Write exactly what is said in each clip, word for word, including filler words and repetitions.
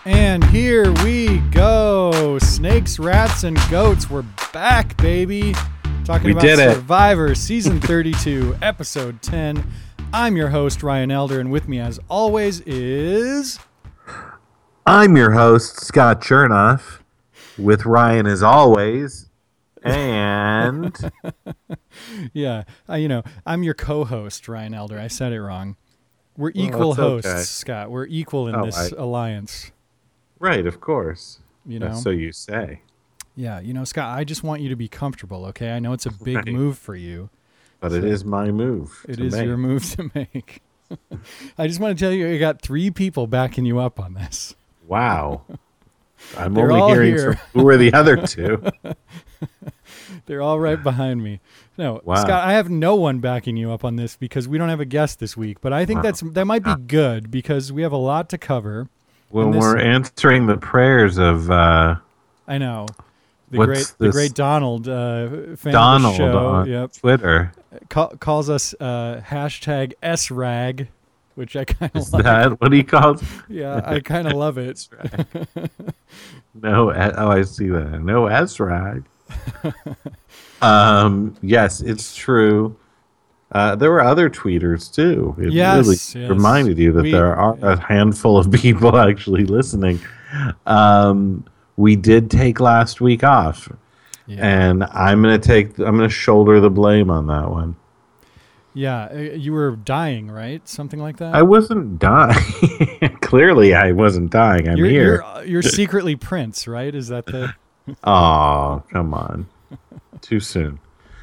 And here we go. Snakes, rats, and goats. We're back, baby. Talking we about did Survivor it. Season thirty-two, Episode ten. I'm your host, Ryan Elder, and with me, as always, is... I'm your host, Scott Chernoff, with Ryan as always, and... yeah, uh, you know, I'm your co-host, Ryan Elder. I said it wrong. We're equal well, hosts, okay. Scott. We're equal in oh, this I... alliance. Right, of course. You know? So you say. Yeah, you know, Scott, I just want you to be comfortable, okay? I know it's a big right. move for you. But so it is my move. It to is make. your move to make. I just want to tell you, you got three people backing you up on this. Wow. I'm They're only all hearing here. from who are the other two. They're all right behind me. No, Wow. Scott, I have no one backing you up on this because we don't have a guest this week. But I think Wow. that's that might be good because we have a lot to cover. When this, we're answering the prayers of... Uh, I know. The What's great, the this? great Donald, uh, fan Donald of the show, on yep, Twitter. ca- calls us uh, hashtag S rag, which I kind of Is like. that what he calls? Yeah, I kind of love it. No, oh, I see that. No S-Rag. um, yes, it's true. Uh, there were other tweeters, too. It Yes, really yes. reminded you that We- there are a handful of people actually listening. Um, we did take last week off. Yeah. And I'm going to take, I'm going to shoulder the blame on that one. Yeah, uh, you were dying, right? Something like that. I wasn't dying. Clearly, I wasn't dying. I'm you're, here. You're, uh, you're secretly Prince, right? Is that the? Oh, come on. Too soon.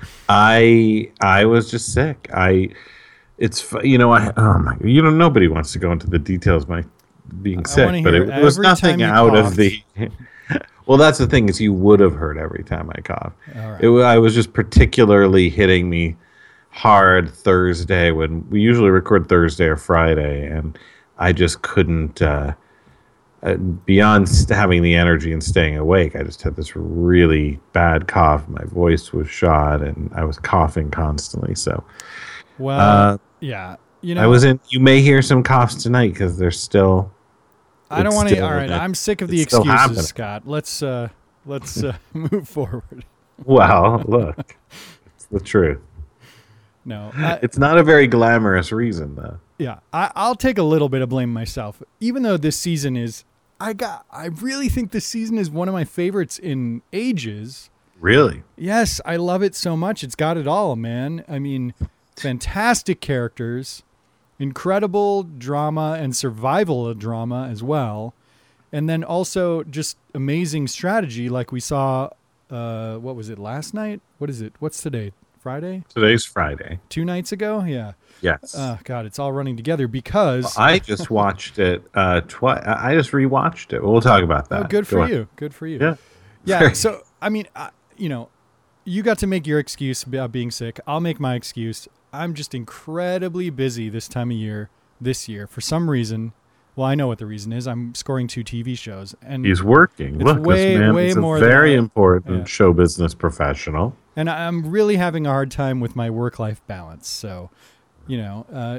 I I was just sick. I it's fu- you know I oh my you know nobody wants to go into the details of my being I sick, wanna but hear it, it was every time nothing you out coughed. of the. Well, that's the thing is you would have heard every time I cough. All right. It wa- I was just particularly hitting me hard Thursday when we usually record Thursday or Friday, and I just couldn't. Uh, uh, beyond st- having the energy and staying awake, I just had this really bad cough. My voice was shot, and I was coughing constantly. So, Well, uh, yeah, you know, I was in. You may hear some coughs tonight because they're still. I don't it's want to. still- All right, I'm sick of the it's still excuses, happening. Scott. Let's uh, let's uh, move forward. Well, look, it's the truth. No, I, It's not a very glamorous reason, though. yeah, I, I'll take a little bit of blame myself, even though this season is. I got. I really think this season is one of my favorites in ages. Really? Yes, I love it so much. It's got it all, man. I mean, fantastic characters, incredible drama and survival drama as well. And then also just amazing strategy like we saw, uh, what was it, last night? What is it? What's today? Friday? Today's Friday. Two nights ago? Yeah. Yes. Oh, God, it's all running together because... I just watched it uh, twice. I just rewatched it. We'll talk about that. Oh, good Go for on. you. Good for you. Yeah. Yeah. So, I mean, I, you know, you got to make your excuse about being sick. I'll make my excuse. I'm just incredibly busy this time of year, this year, for some reason. Well, I know what the reason is. I'm scoring two T V shows. And He's working. It's Look, way, this man way is a more than very I- important yeah. show business professional. and I'm really having a hard time with my work-life balance. So, you know, uh,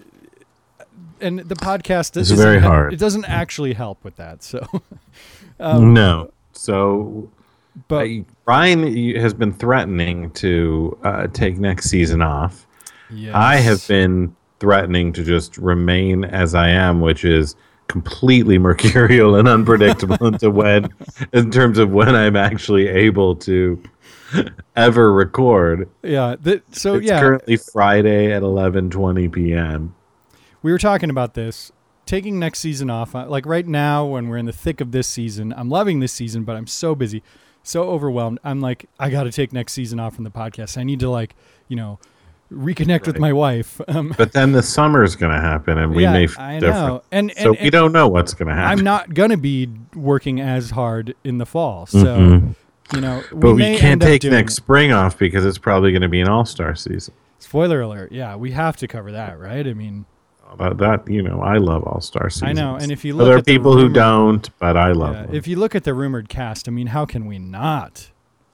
and the podcast It's isn't- very hard. It doesn't actually help with that. So, um, No. So but I, Ryan has been threatening to uh, take next season off. yes. I have been threatening to just remain as I am, which is completely mercurial and unpredictable into when, in terms of when I'm actually able to ever record. Yeah. The, so, It's yeah. currently Friday at eleven twenty p.m. We were talking about this, taking next season off. uh, Like right now, when we're in the thick of this season, I'm loving this season, but I'm so busy, so overwhelmed. I'm like, I got to take next season off from the podcast. I need to, like, you know, reconnect with Right. my wife. Um, But then the summer's going to happen, and we yeah, may f- I different. know. And, and, so we and don't know what's going to happen. I'm not going to be working as hard in the fall. So, Mhm. you know, But we, may can't end up take doing next it. spring off because it's probably going to be an all-star season. Spoiler alert. Yeah, we have to cover that, right? I mean, That, that you know, I love all-star seasons. I know. And if you But look there are at the people who rumored- don't, but I love yeah, them. if you look at the rumored cast, I mean, how can we not?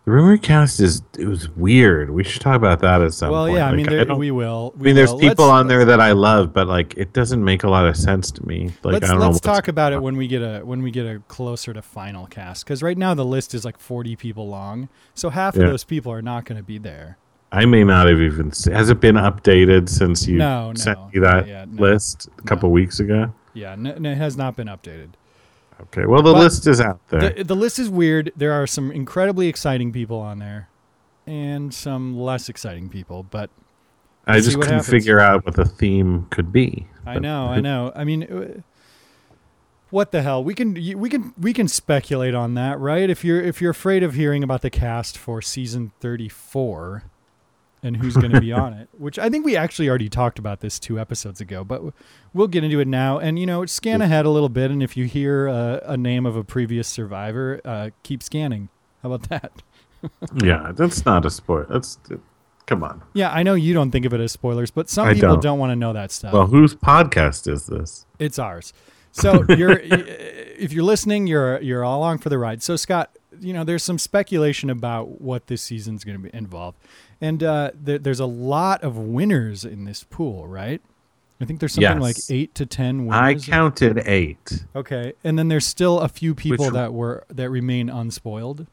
The rumor cast is it was weird. We should talk about that at some Well, point. yeah, I Like, mean, I there, don't- we will. I We mean, there's will. people Let's- on there that I love, but like it doesn't make a lot of sense to me. Like let's I don't know. let's what's talk about going it on. when we get a when we get a closer to final cast, because right now the list is like forty people long, so half Yeah. of those people are not going to be there. I may not have even. se- Has it been updated since you No, no, sent me not that yet, no. list a couple weeks ago? Yeah, n- n- it has not been updated. Okay, well the But list is out there. The, the list is weird. There are some incredibly exciting people on there, and some less exciting people. But I see just what couldn't happens. figure out what the theme could be. I But- know, I know. I mean, uh, what the hell? We can y- we can we can speculate on that, right? If you're if you're afraid of hearing about the cast for season thirty-four and who's going to be on it, which I think we actually already talked about this two episodes ago, but w- we'll get into it now. And you know, scan ahead a little bit, and if you hear uh, a name of a previous survivor, uh, keep scanning. How about that? Yeah, that's not a spoiler. That's come on. Yeah, I know you don't think of it as spoilers, but some I people don't. don't, want to know that stuff. Well, whose podcast is this? It's ours. So you're if you're listening, you're you're all along for the ride. So Scott, you know, there's some speculation about what this season's going to be involved, and uh, there, there's a lot of winners in this pool, right? I think there's something like Yes. eight to ten I winners. counted eight. Okay, and then there's still a few people Which- that were that remain unspoiled.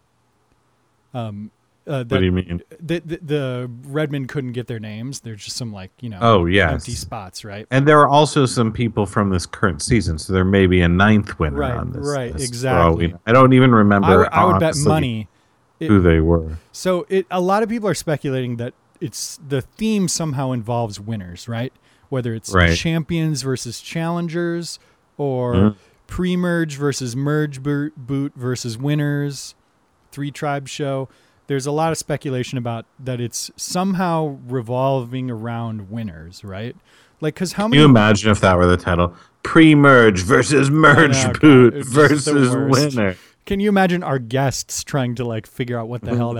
Um, uh, What do you mean? the, the the Redmond couldn't get their names. There's just some like you know Oh, yes. empty spots, right? And there are also some people from this current season, so there may be a ninth winner Right, on this. right, list, for all we exactly. know. I don't even remember. I, w- I would bet honestly money. It- who they were. So it a lot of people are speculating that it's the theme somehow involves winners, right? Whether it's Right. champions versus challengers, or Mhm. pre-merge versus merge bo- boot versus winners, three tribe show. There's a lot of speculation about that it's somehow revolving around winners, right? Like, because how Can many? you imagine if that were the title? Pre-merge versus merge I know, God, boot it's just the versus worst. winner. Can you imagine our guests trying to like figure out what the hell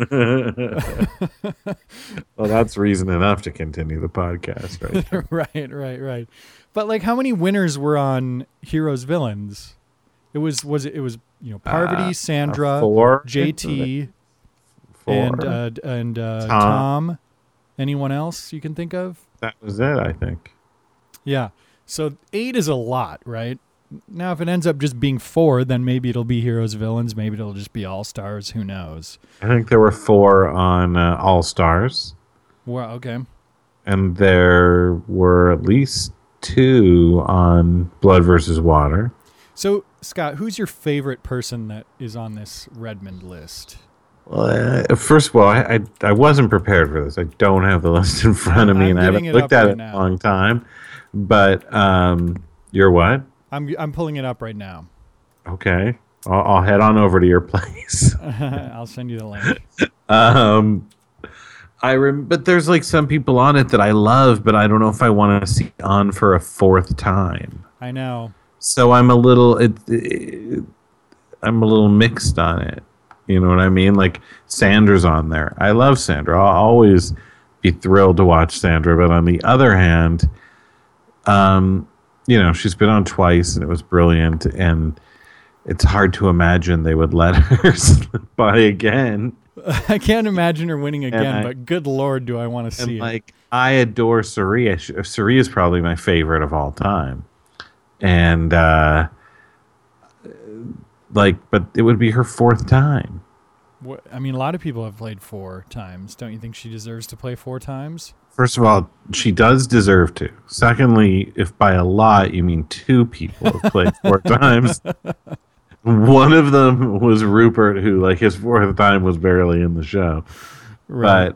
that means? Well, that's reason enough to continue the podcast, right? right, right, right. But like, how many winners were on Heroes Villains? It was was it, it was you know Parvati, Uh, Sandra, four. J T, Four. and uh, d- and uh, Tom. Tom. Anyone else you can think of? That was it, I think. Yeah. So eight is a lot, right? Now, if it ends up just being four, then maybe it'll be Heroes Villains. Maybe it'll just be All Stars. Who knows? I think there were four on uh, All Stars, Well, okay. and there were at least two on Blood versus Water. So Scott, who's your favorite person that is on this Redmond list? Well, uh, first of all, I, I I wasn't prepared for this. I don't have the list in front of me, I'm and I haven't getting it looked up at right it in now. a long time. But um, you're what? I'm I'm pulling it up right now. Okay, I'll, I'll head on over to your place. I'll send you the link. um, I rem- but there's like some people on it that I love, but I don't know if I want to see on for a fourth time. I know. So I'm a little it, it, I'm a little mixed on it. You know what I mean? Like Sandra's on there. I love Sandra. I'll always be thrilled to watch Sandra. But on the other hand, um, you know, she's been on twice and it was brilliant. And it's hard to imagine they would let her slip by again. I can't imagine her winning again, I- but good Lord, do I want to see And it. like, I adore Saria. Saria is probably my favorite of all time. And, uh, like, but it would be her fourth time. What, I mean, a lot of people have played four times. Don't you think she deserves to play four times? First of all, she does deserve to. Secondly, if by a lot you mean two people have played four times, one of them was Rupert, who, like, his fourth time was barely in the show. But,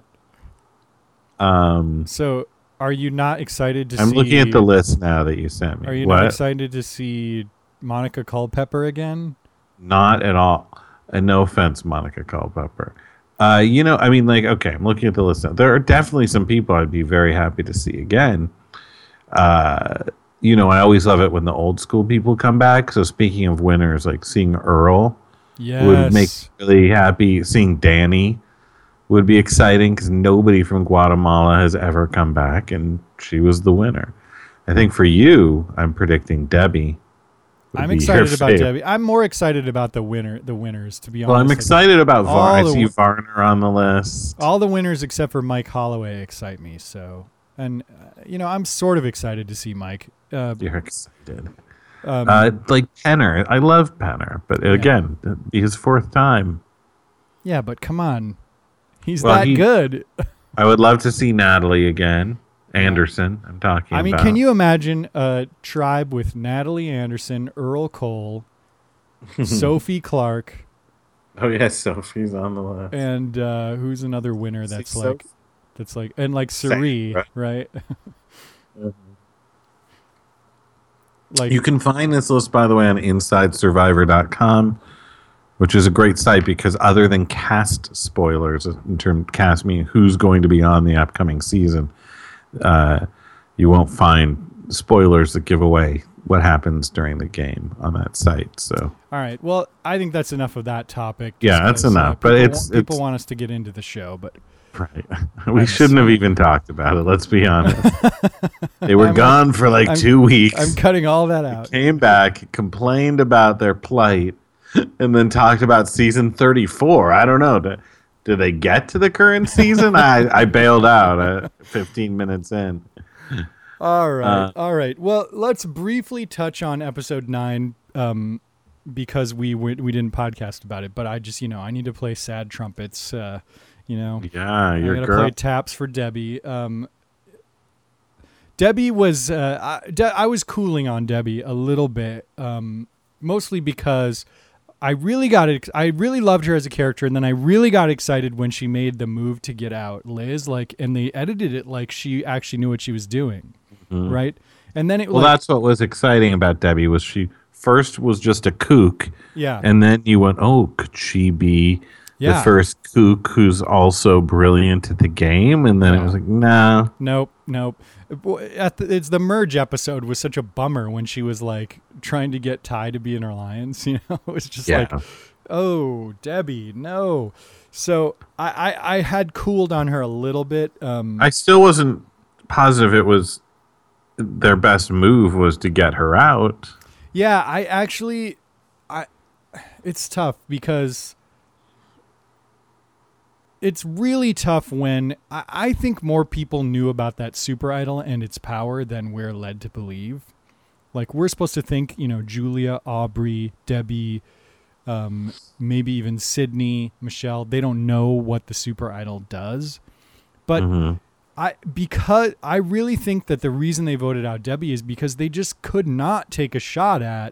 um, So, are you not excited to I'm see... looking at the list now that you sent me. Are you what? not excited to see Monica Culpepper again? Not at all. And no offense, Monica Culpepper. Uh, you know, I mean, like, okay, I'm looking at the list now. There are definitely some people I'd be very happy to see again. Uh, you know, I always love it when the old school people come back. So speaking of winners, like seeing Earl Yes. would make me really happy. Seeing Danny would be exciting because nobody from Guatemala has ever come back, and she was the winner. I think for you, I'm predicting Debbie would I'm be excited your about favorite. Debbie. I'm more excited about the winner, the winners, to be honest. Well, I'm Like, excited about Var. all I the see w- Varner on the list. all the winners except for Mike Holloway excite me. So, and uh, you know, I'm sort of excited to see Mike. Uh, You're excited. um, Uh, like Penner. I love Penner, but again, it'd be his fourth time. yeah, but come on, he's Well, that he- good. I would love to see Natalie again. Anderson, I'm talking I mean, about. can you imagine a tribe with Natalie Anderson, Earl Cole, Sophie Clark, Oh, yes, Sophie's on the list. and uh, who's another winner that's Six like, Soph- that's like, and like Same, Suri, right? right? Like, You can find this list, by the way, on inside survivor dot com, which is a great site because other than cast spoilers, in terms of cast meaning who's going to be on the upcoming season, uh, you won't find spoilers that give away what happens during the game on that site. So, all right. Well, I think that's enough of that topic. Yeah, just that's 'cause, enough, but people it's- wa- people it's- want us to get into the show, but right. we shouldn't have even talked about it. Let's be honest. They were I'm- gone for like I'm- two weeks. I'm cutting all that out. Came back, complained about their plight, and then talked about season thirty-four. I don't know. Did, did they get to the current season? I, I bailed out uh, fifteen minutes in. All right. Uh, all right. Well, let's briefly touch on episode nine um, because we we we didn't podcast about it, but I just, you know, I need to play sad trumpets. Uh, you know, Yeah, I your gotta girl. play taps for Debbie. Um, Debbie was, uh, I, De- I was cooling on Debbie a little bit, um, mostly because I really got it. I really loved her as a character, and then I really got excited when she made the move to get out Liz. Like, and they edited it like she actually knew what she was doing, Mhm. right? And then it Well, like, that's what was exciting about Debbie was she first was just a kook, yeah, and then you went, oh, could she be yeah. the first kook who's also brilliant at the game? And then Yeah. it was like, no. Nope, nope. At the, it's the merge episode was such a bummer when she was like trying to get Ty to be in her alliance. You know, it was just Yeah. like, oh, Debbie, no. So I, I, I had cooled on her a little bit. Um, I still wasn't positive it was their best move was to get her out. yeah, I actually, I, it's tough because it's really tough when I, I think more people knew about that super idol and its power than we're led to believe. Like, we're supposed to think, you know, Julia, Aubrey, Debbie, um, maybe even Sydney, Michelle, they don't know what the super idol does. But Mhm. I because I really think that the reason they voted out Debbie is because they just could not take a shot at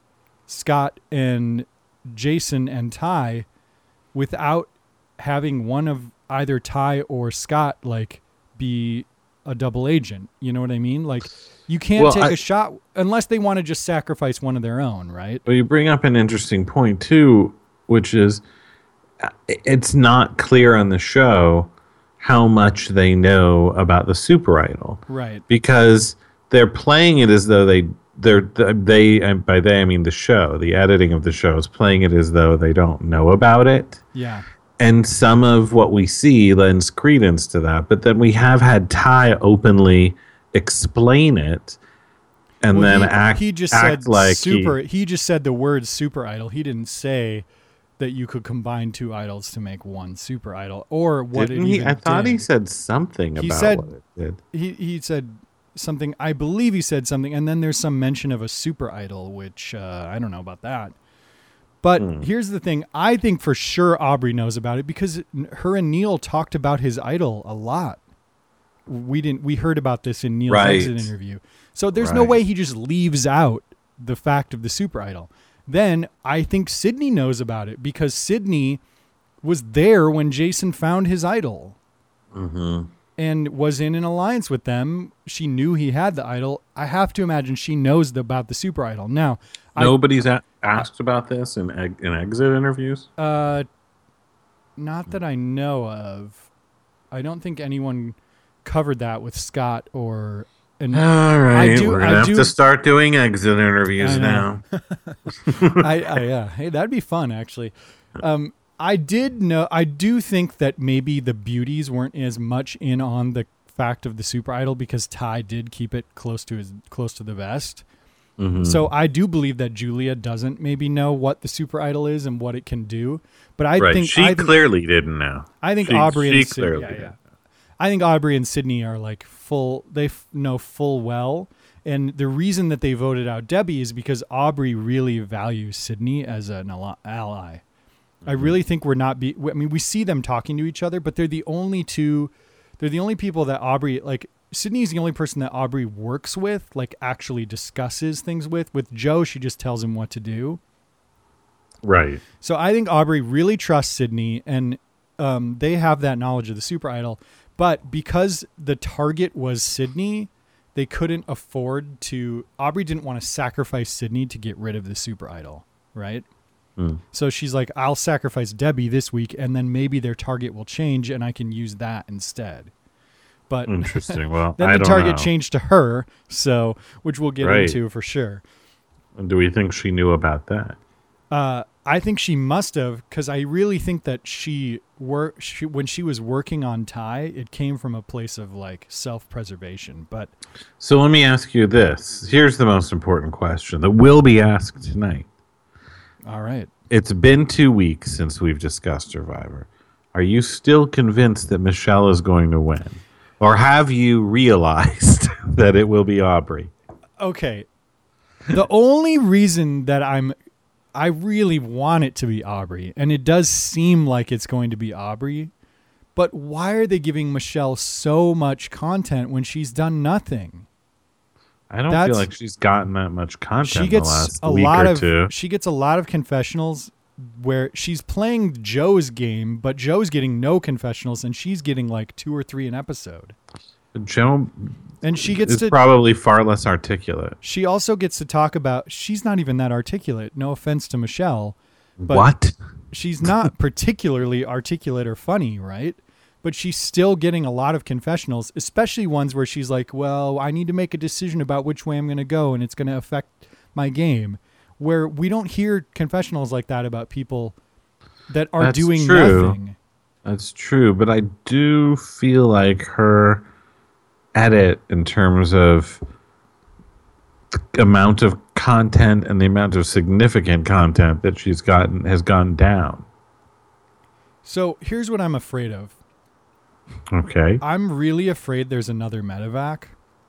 Scott and Jason and Ty without having one of either Ty or Scott like be a double agent. You know what I mean? Like, you can't Well, take I- a shot unless they want to just sacrifice one of their own, right? Well, you bring up an interesting point too, which is uh, it's not clear on the show how much they know about the super idol Right. because they're playing it as though they they're they and by they I mean the show, the editing of the show is playing it as though they don't know about it. Yeah. And some of what we see lends credence to that. But then we have had Ty openly explain it and Well, then he, act, he just act said like super. he, He, just said the word super idol. He didn't say that you could combine two idols to make one super idol or what didn't it he? even I thought did. he said something He about said- what it did. he he said something. I believe he said something, and then there's some mention of a super idol, which uh, I don't know about that. But Hmm. here's the thing: I think for sure Aubrey knows about it because her and Neil talked about his idol a lot. We didn't. We heard about this in Neil's Right. exit interview. So there's no Right. way he just leaves out the fact of the super idol. Then I think Sydney knows about it because Sydney was there when Jason found his idol Mm-hmm. and was in an alliance with them. She knew he had the idol. I have to imagine she knows about the super idol. Now, Nobody's a- asked about this in eg- in exit interviews. I, uh, not that I know of. I don't think anyone covered that with Scott or. And All right, do- we're gonna I have do- to start doing exit interviews I now. know. I, I yeah, hey, that'd be fun actually. Um, I did know. I do think that maybe the beauties weren't as much in on the fact of the super idol because Ty did keep it close to his close to the vest. Mhm. So I do believe that Julia doesn't maybe know what the super idol is and what it can do. But I right. think She I think, clearly didn't know. I think she, Aubrey she and Sydney, clearly yeah, didn't. yeah. I think Aubrey and Sydney are like full. They f- know full well, and the reason that they voted out Debbie is because Aubrey really values Sydney as an al- ally. Mm-hmm. I really think we're not. Be- I mean, we see them talking to each other, but they're the only two. They're the only people that Aubrey like. Sydney's the only person that Aubrey works with, like actually discusses things with. With Joe, she just tells him what to do. Right. So I think Aubrey really trusts Sydney, and um, they have that knowledge of the super idol. But because the target was Sydney, they couldn't afford to. Aubrey didn't want to sacrifice Sydney to get rid of the super idol, right? Mm. So she's like, I'll sacrifice Debbie this week, and then maybe their target will change, and I can use that instead. But Interesting. Well, then I the don't target know. changed to her, so which we'll get Right. into for sure. Do we think she knew about that? Uh, I think she must have, because I really think that she wor- she, when she was working on Ty, it came from a place of like self-preservation. But So let me ask you this. Here's the most important question that will be asked tonight. all right, It's been two weeks since we've discussed Survivor. Are you still convinced that Michelle is going to win? Or have you realized that it will be Aubrey? okay. The only reason that I'm, I really want it to be Aubrey, and it does seem like it's going to be Aubrey, but why are they giving Michelle so much content when she's done nothing? I don't That's- feel like she's gotten that much content She in the gets last a week lot or of two. she gets a lot of confessionals where she's playing Joe's game, but Joe's getting no confessionals, and she's getting like two or three an episode. Joe And she gets is to. probably far less articulate. She also gets to talk about. She's not even that articulate. No offense to Michelle, but What? she's not particularly articulate or funny, right? But she's still getting a lot of confessionals, especially ones where she's like, well, I need to make a decision about which way I'm going to go, and it's going to affect my game. Where we don't hear confessionals like that about people that are That's doing true. nothing. That's true, but I do feel like her edit in terms of the amount of content and the amount of significant content that she's gotten has gone down. So here's what I'm afraid of. Okay. I'm really afraid there's another medevac,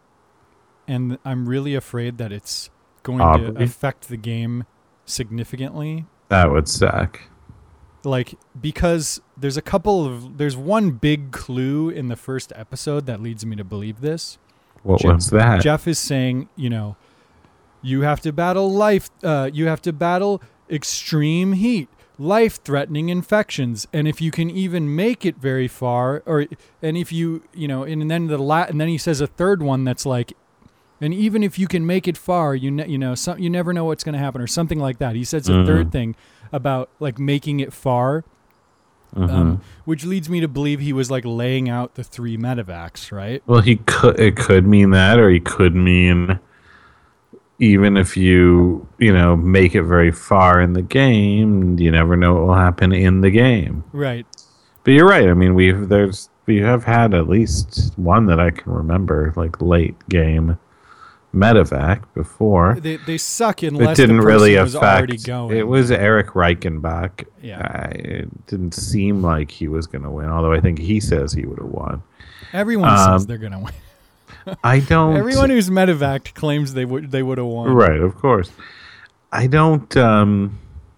and I'm really afraid that it's going to Aubrey? affect the game significantly. That would suck. Like, because there's a couple of there's one big clue in the first episode that leads me to believe this. What Jeff- was that? Jeff is saying, you know, you have to battle life uh, you have to battle extreme heat, life-threatening infections, and if you can even make it very far, or and if you you know and then the la- and then he says a third one that's like, and even if you can make it far, you ne- you know some, you never know what's going to happen, or something like that. He says a Mhm. third thing about like making it far, Mhm. um, which leads me to believe he was like laying out the three medevacs, right? Well, he could. It could mean that, or he could mean even if you you know make it very far in the game, you never know what will happen in the game. Right. But you're right. I mean, we've there's we have had at least one that I can remember, like late game medevac before. They they suck It unless didn't the person really was already affect. going. It was Eric Reichenbach. Yeah. I, it didn't seem like he was going to win, although I think he says he would have won. Everyone um, says they're gonna win. I don't. Everyone who's medevaced claims they would they would have won. Right, of course. I don't. Um,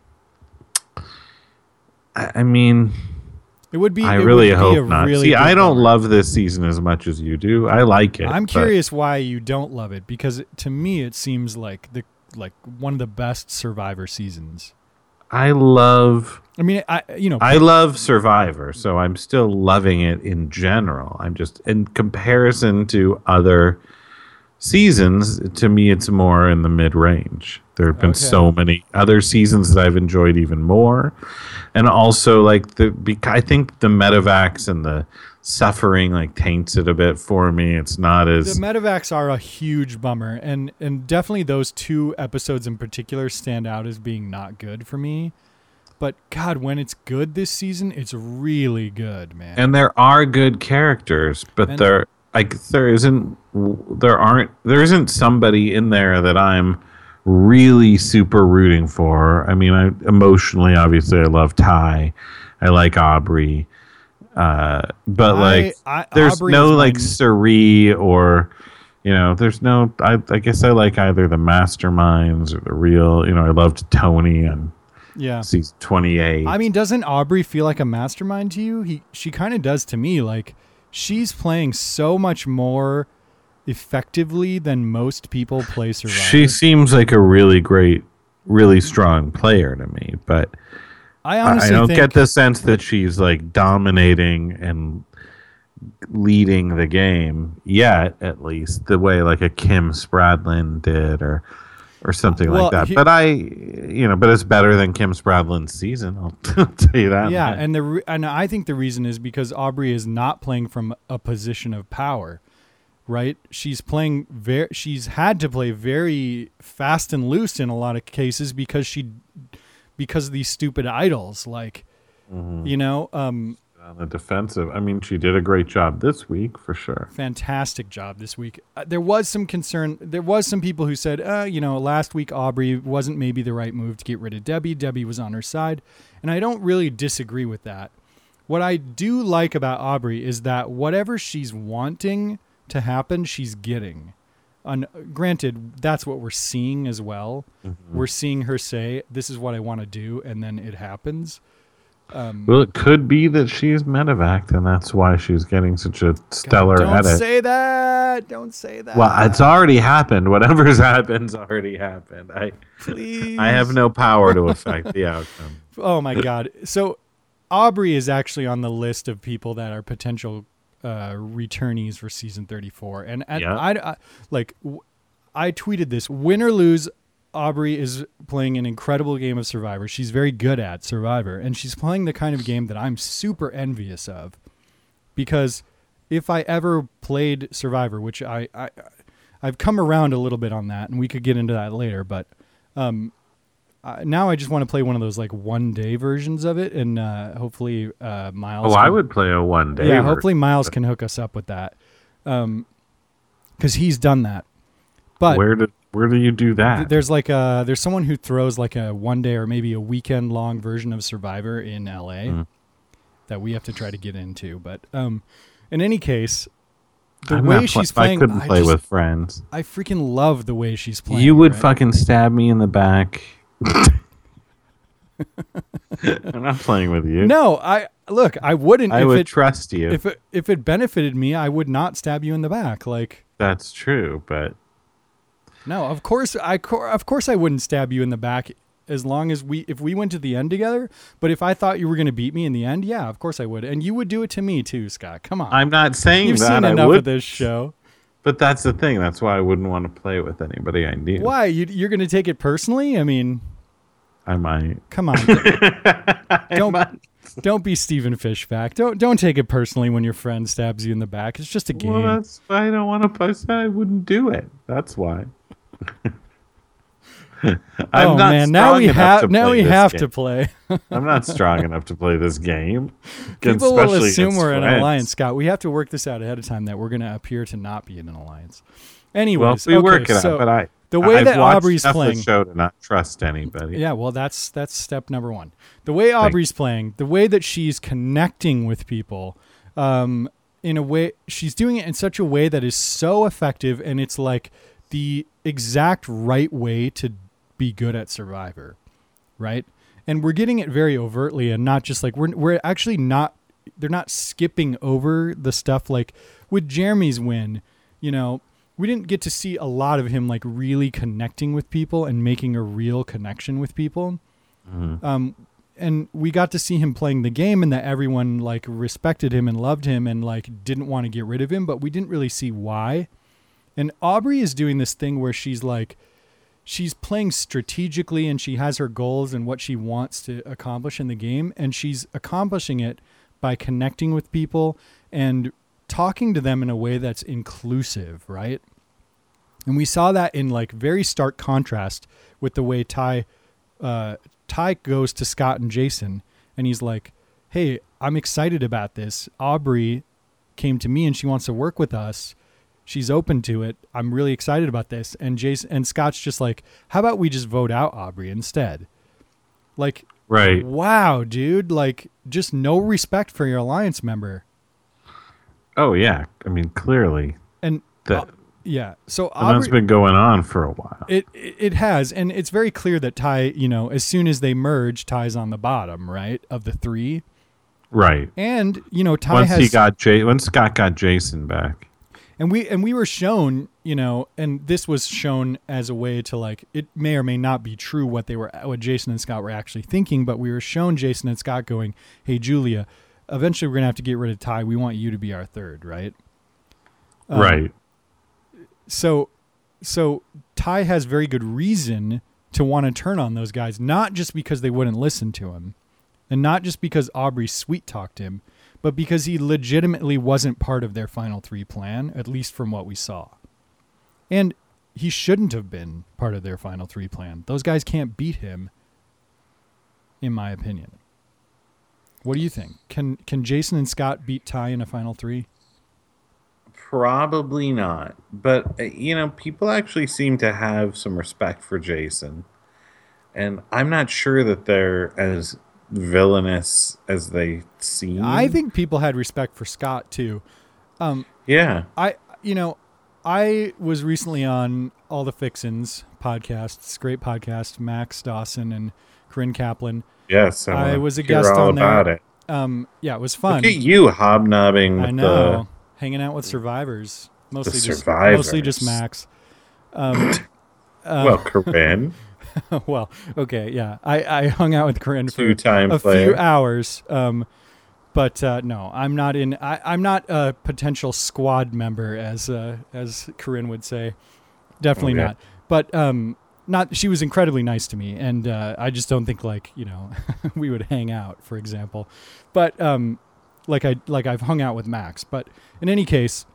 I, I mean, It would be. I it really would be hope a not. Really See, I good don't bummer. love this season as much as you do. I like it. I'm but curious why you don't love it, because it, to me it seems like the like one of the best Survivor seasons. I love. I mean, I you know I love Survivor, so I'm still loving it in general. I'm just in comparison to other seasons. To me, it's more in the mid range. There have been Okay. so many other seasons that I've enjoyed even more, and also like the. bec- I think the medevacs and the suffering like taints it a bit for me. It's not as the medevacs are a huge bummer, and and definitely those two episodes in particular stand out as being not good for me. But God, when it's good this season, it's really good, man. and there are good characters, but And- there like there isn't there aren't there isn't somebody in there that I'm really super rooting for her. I mean, I emotionally, obviously, I love Ty. I like Aubrey. Uh, but like, I, I, there's Aubrey no is like my- Suri or, you know, there's no. I, I guess I like either the masterminds or the real. You know, I loved Tony and yeah. season twenty-eight. I mean, doesn't Aubrey feel like a mastermind to you? He, she kind of does to me. Like, she's playing so much more effectively than most people play Survivor. She seems like a really great, really strong player to me, but I I, honestly I don't think, get the sense that she's like dominating and leading the game yet, at least the way like a Kim Spradlin did, or or something Well, like that. he- but I, you know, but it's better than Kim Spradlin's season. I'll tell you that. Yeah, much. and the re- and I think the reason is because Aubrey is not playing from a position of power, right? She's playing very. She's had to play very fast and loose in a lot of cases because she, because of these stupid idols, like, Mhm. you know, um, on the defensive. I mean, she did a great job this week for sure. fantastic job this week. Uh, there was some concern. There was some people who said, uh, you know, last week Aubrey wasn't maybe the right move to get rid of Debbie. Debbie was on her side, and I don't really disagree with that. What I do like about Aubrey is that whatever she's wanting to happen, she's getting. And granted, that's what we're seeing as well. Mm-hmm. We're seeing her say, "This is what I want to do," and then it happens. Um, Well, it could be that she's medevaced, and that's why she's getting such a stellar don't edit. say that. Don't say that. Well, it's already happened. Whatever's happened's already happened. I, Please. I have no power to affect the outcome. Oh my God. So Aubrey is actually on the list of people that are potential uh, returnees for season thirty-four. And, and Yeah. I, I like, w- I tweeted this: win or lose, Aubrey is playing an incredible game of Survivor. She's very good at Survivor, and she's playing the kind of game that I'm super envious of. Because if I ever played Survivor, which I, I I've come around a little bit on that, and we could get into that later, but um, uh, now I just want to play one of those like one day versions of it, and uh, hopefully uh, Miles. Oh, can- I would play a one day. yeah, hopefully Miles can hook us up with that, um, because he's done that. But Where did where do you do that? th- there's like a there's someone who throws like a one day or maybe a weekend long version of Survivor in L A Mm. that we have to try to get into. But um, in any case, the I'm way not pl- she's playing, I couldn't play just- with friends. I freaking love the way she's playing. You would right? fucking stab me in the back. I'm not playing with you. No, I look. I wouldn't I if would it trust you. if it if it benefited me. I would not stab you in the back. Like, That's true, but no, of course I co- of course I wouldn't stab you in the back as long as we if we went to the end together. But if I thought you were going to beat me in the end, yeah, of course I would, and you would do it to me too, Scott. Come on, I'm not saying you've that seen I enough would. of this show. But that's the thing. That's why I wouldn't want to play with anybody I knew. Why you, you're going to take it personally? I mean, I might. come on, don't don't be Stephen Fishback. Don't don't take it personally when your friend stabs you in the back. It's just a game. Well, that's why I don't want to play. I said I wouldn't do it. That's why. I'm oh not man, now strong we enough have to now play we this have game. to play. I'm not strong enough to play this game. People will especially assume against we're in an friends. alliance, Scott. We have to work this out ahead of time that we're going to appear to not be in an alliance. Well, Anyways, if we okay, work it so out, but I the way I've that watched Aubrey's enough of playing, the show to not trust anybody. yeah, well, that's that's step number one. The way Aubrey's playing, the way that she's connecting with people, um, in a way, she's doing it in such a way that is so effective, and it's like the exact right way to be good at Survivor, right? And we're getting it very overtly, and not just like we're we're actually not. They're not skipping over the stuff like with Jeremy's win. You know, we didn't get to see a lot of him like really connecting with people and making a real connection with people. Mhm. Um, and we got to see him playing the game, and that everyone like respected him and loved him and like didn't want to get rid of him, but we didn't really see why. And Aubrey is doing this thing where she's like, she's playing strategically, and she has her goals and what she wants to accomplish in the game, and she's accomplishing it by connecting with people and talking to them in a way that's inclusive, right? And we saw that in like very stark contrast with the way Ty uh, Ty goes to Scott and Jason, and he's like, "Hey, I'm excited about this. Aubrey came to me and she wants to work with us. she's open to it. I'm really excited about this. And Jason and Scott's just like, how about we just vote out Aubrey instead? Like, right. Wow, dude. Like, just no respect for your alliance member. Oh, yeah. I mean, clearly. And the, uh, yeah. So Aubrey, that's been going on for a while. It, it it has. And it's very clear that Ty, you know, as soon as they merge, Ty's on the bottom, right, of the three. Right. And, you know, Ty once has... he got Jay, once Scott got Jason back. And we and we were shown, you know, and this was shown as a way to, like, it may or may not be true what they were, what Jason and Scott were actually thinking, but we were shown Jason and Scott going, hey, Julia, eventually we're going to have to get rid of Ty. We want you to be our third, right? Um, right. So, so Ty has very good reason to want to turn on those guys, not just because they wouldn't listen to him, and not just because Aubrey sweet-talked him, but because he legitimately wasn't part of their final three plan, at least from what we saw. And he shouldn't have been part of their final three plan. Those guys can't beat him, in my opinion. What do you think? Can can Jason and Scott beat Ty in a final three? Probably not. But, you know, people actually seem to have some respect for Jason. And I'm not sure that they're as villainous as they seem. I think people had respect for Scott too. Um, yeah. I, you know, I was recently on All the Fixins podcasts, great podcast, Max Dawson and Corinne Kaplan. Yes. I, I was a guest all on about there. It. Um, yeah, it was fun. Look at you hobnobbing with I know. the, hanging out with survivors. Mostly the just survivors. mostly just Max. Um, uh, well, Corinne. well, okay, yeah. I, I hung out with Corinne for Two-time a player. few hours. Um, but uh, no, I'm not in. I, I'm not a potential squad member, as uh, as Corinne would say. Definitely Okay. not. But um, not. She was incredibly nice to me, and uh, I just don't think like you know we would hang out, for example. But um, like I like I've hung out with Max. But in any case,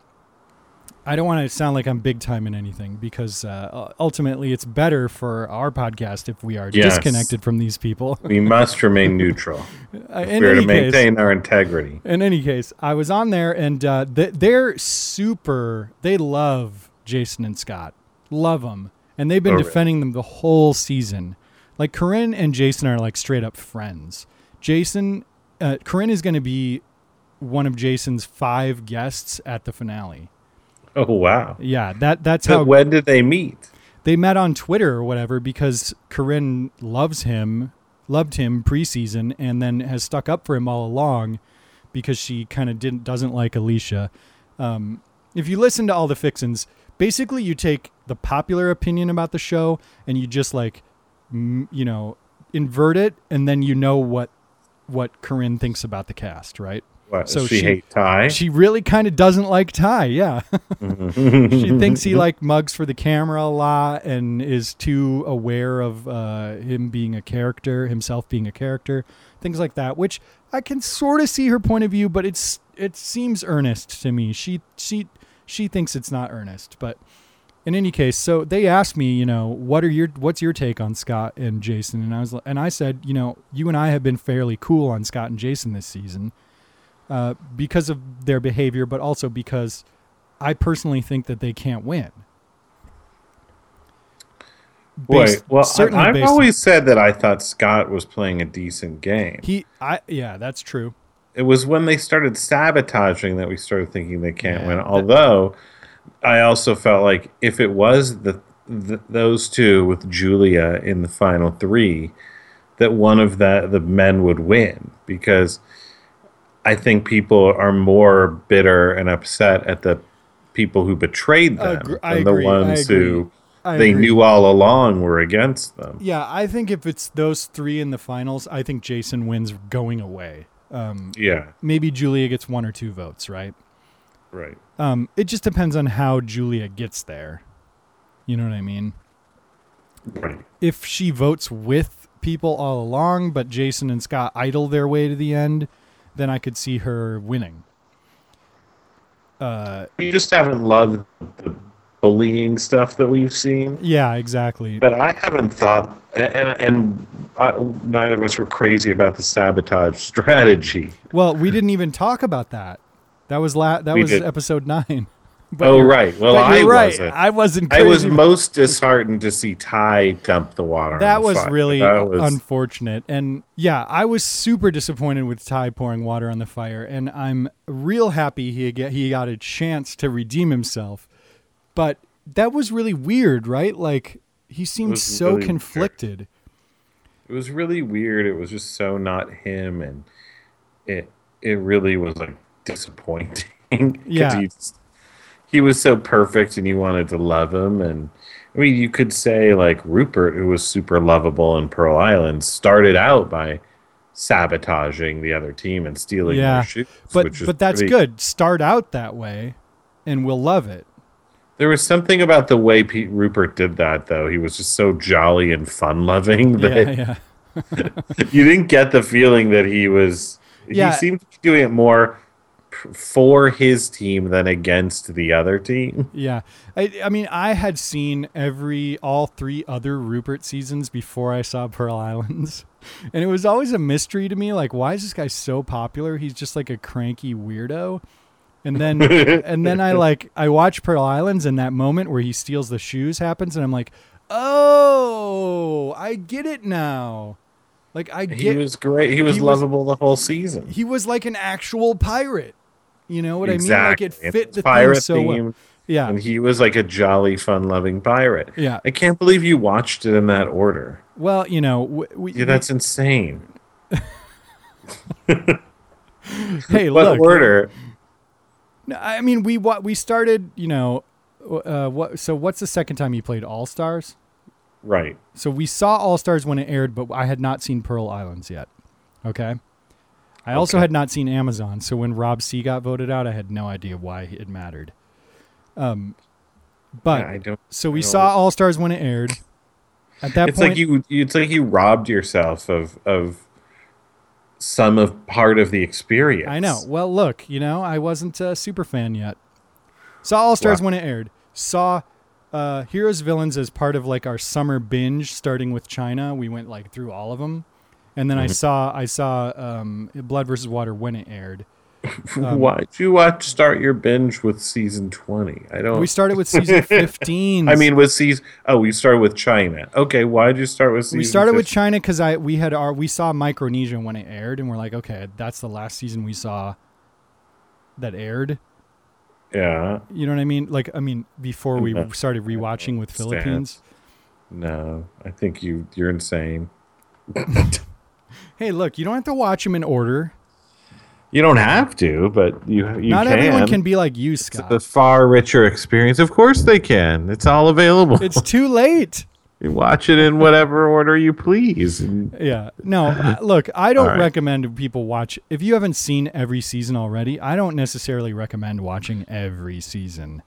I don't want to sound like I'm big time in anything because uh, ultimately it's better for our podcast if we are Yes. disconnected from these people. We must remain neutral. Uh, if in we're to any case, maintain our integrity. in any case, I was on there and uh, th- they're super. They love Jason and Scott, love them, and they've been Oh, really? defending them the whole season. Like Corinne and Jason are like straight up friends. Jason, uh, Corinne is going to be one of Jason's five guests at the finale. Oh, wow. Yeah, that that's But how when did they meet? they met on Twitter or whatever because Corinne loves him, loved him preseason, and then has stuck up for him all along because she kind of didn't doesn't like Alicia. Um, if you listen to All the Fixins, basically you take the popular opinion about the show and you just like, m- you know, invert it, and then you know what what Corinne thinks about the cast, right? What, So she, she- hate Ty? She really kind of doesn't like Ty, yeah. She thinks he like mugs for the camera a lot and is too aware of uh, him being a character, himself being a character, things like that. Which I can sort of see her point of view, but it's it seems earnest to me. She she she thinks it's not earnest, but in any case, so they asked me, you know, what are your what's your take on Scott and Jason? And I was and I said, you know, you and I have been fairly cool on Scott and Jason this season. Uh, because of their behavior, but also because I personally think that they can't win. Based- Wait, well, I, certainly I've based always said that I thought Scott was playing a decent game. he, I yeah, that's true. It was when they started sabotaging that we started thinking they can't Yeah, win. that- Although, I also felt like if it was the, the those two with Julia in the final three, that one of the the men would win because I think people are more bitter and upset at the people who betrayed them Agre- I than the agree, I ones agree. who I they agree. knew all along were against them. Yeah, I think if it's those three in the finals, I think Jason wins going away. Um, Yeah, maybe Julia gets one or two votes, right? right. Um, it just depends on how Julia gets there. You know what I mean? Right. If she votes with people all along, but Jason and Scott idle their way to the end, then I could see her winning. Uh, You just haven't loved the bullying stuff that we've seen. yeah, exactly. But I haven't thought, and, and I, neither of us were crazy about the sabotage strategy. Well, we didn't even talk about that. That was la- that We was did. episode nine. But oh, you're- right. Well, but I you're right. wasn't. I wasn't. I was crazy. most disheartened to see Ty dump the water. on That the was fire. really That was- unfortunate. And yeah, I was super disappointed with Ty pouring water on the fire. And I'm real happy he get, he got a chance to redeem himself. But that was really weird, right? Like, he seemed was so really conflicted. It was really weird. It was just so not him, and it it really was like disappointing. 'Cause Yeah. he, just- he was so perfect, and you wanted to love him. And I mean, you could say like Rupert, who was super lovable in Pearl Island, started out by sabotaging the other team and stealing Yeah. their shoes. But which is but that's pretty- good. Start out that way, and we'll love it. There was something about the way Pete Rupert did that, though. He was just so jolly and fun-loving that Yeah, yeah. you didn't get the feeling that he was. Yeah. He seemed to be doing it more p- for his team than against the other team. Yeah. I, I mean, I had seen every, all three other Rupert seasons before I saw Pearl Islands. And it was always a mystery to me. Like, why is this guy so popular? He's just like a cranky weirdo. And then, and then I like, I watch Pearl Islands, and that moment where he steals the shoes happens. And I'm like, oh, I get it now. Like, I He get, was great. He was he was- lovable the whole season. he was like an actual pirate. You know what I Exactly. mean? Like, it And fit it's the pirate theme so well. theme, Yeah. And he was like a jolly, fun-loving pirate. Yeah. I can't believe you watched it in that order. Well, you know, we, we, Yeah, that's insane. hey, What look. order? No, I mean, we what we started. You know, uh, what? So what's the second time you played All Stars? Right. So we saw All Stars when it aired, but I had not seen Pearl Islands yet. Okay. I also Okay. had not seen Amazon. So when Rob C got voted out, I had no idea why it mattered. Um, but Yeah, I don't. so we I don't saw All Stars when it aired. At that It's point, like you. It's like you robbed yourself of of some of part of the experience. I know. Well, look, you know, I wasn't a super fan yet. Saw All Stars Wow. when it aired. Saw uh, Heroes Villains as part of like our summer binge, starting with China. We went like through all of them, and then I Mhm. saw I saw um, Blood versus Water when it aired. Um, Why'd you watch start your binge with season twenty? I don't. We started with season fifteen. I mean, with season. Oh, we started with China. Okay, why'd you start with season? we started with fifteen? China because I we had our we saw Micronesia when it aired, and we're like, okay, that's the last season we saw that aired. Yeah. You know what I mean? Like, I mean, before we No. started rewatching with Understand. Philippines. No, I think you you're insane. Hey, look, you don't have to watch them in order. You don't have to, but you you Not can. everyone can be like you, It's Scott. a far richer experience. Of course they can. It's all available. It's too late. You watch it in whatever order you please. And Yeah. No, uh, look, I don't All right. recommend people watch. If you haven't seen every season already, I don't necessarily recommend watching every season.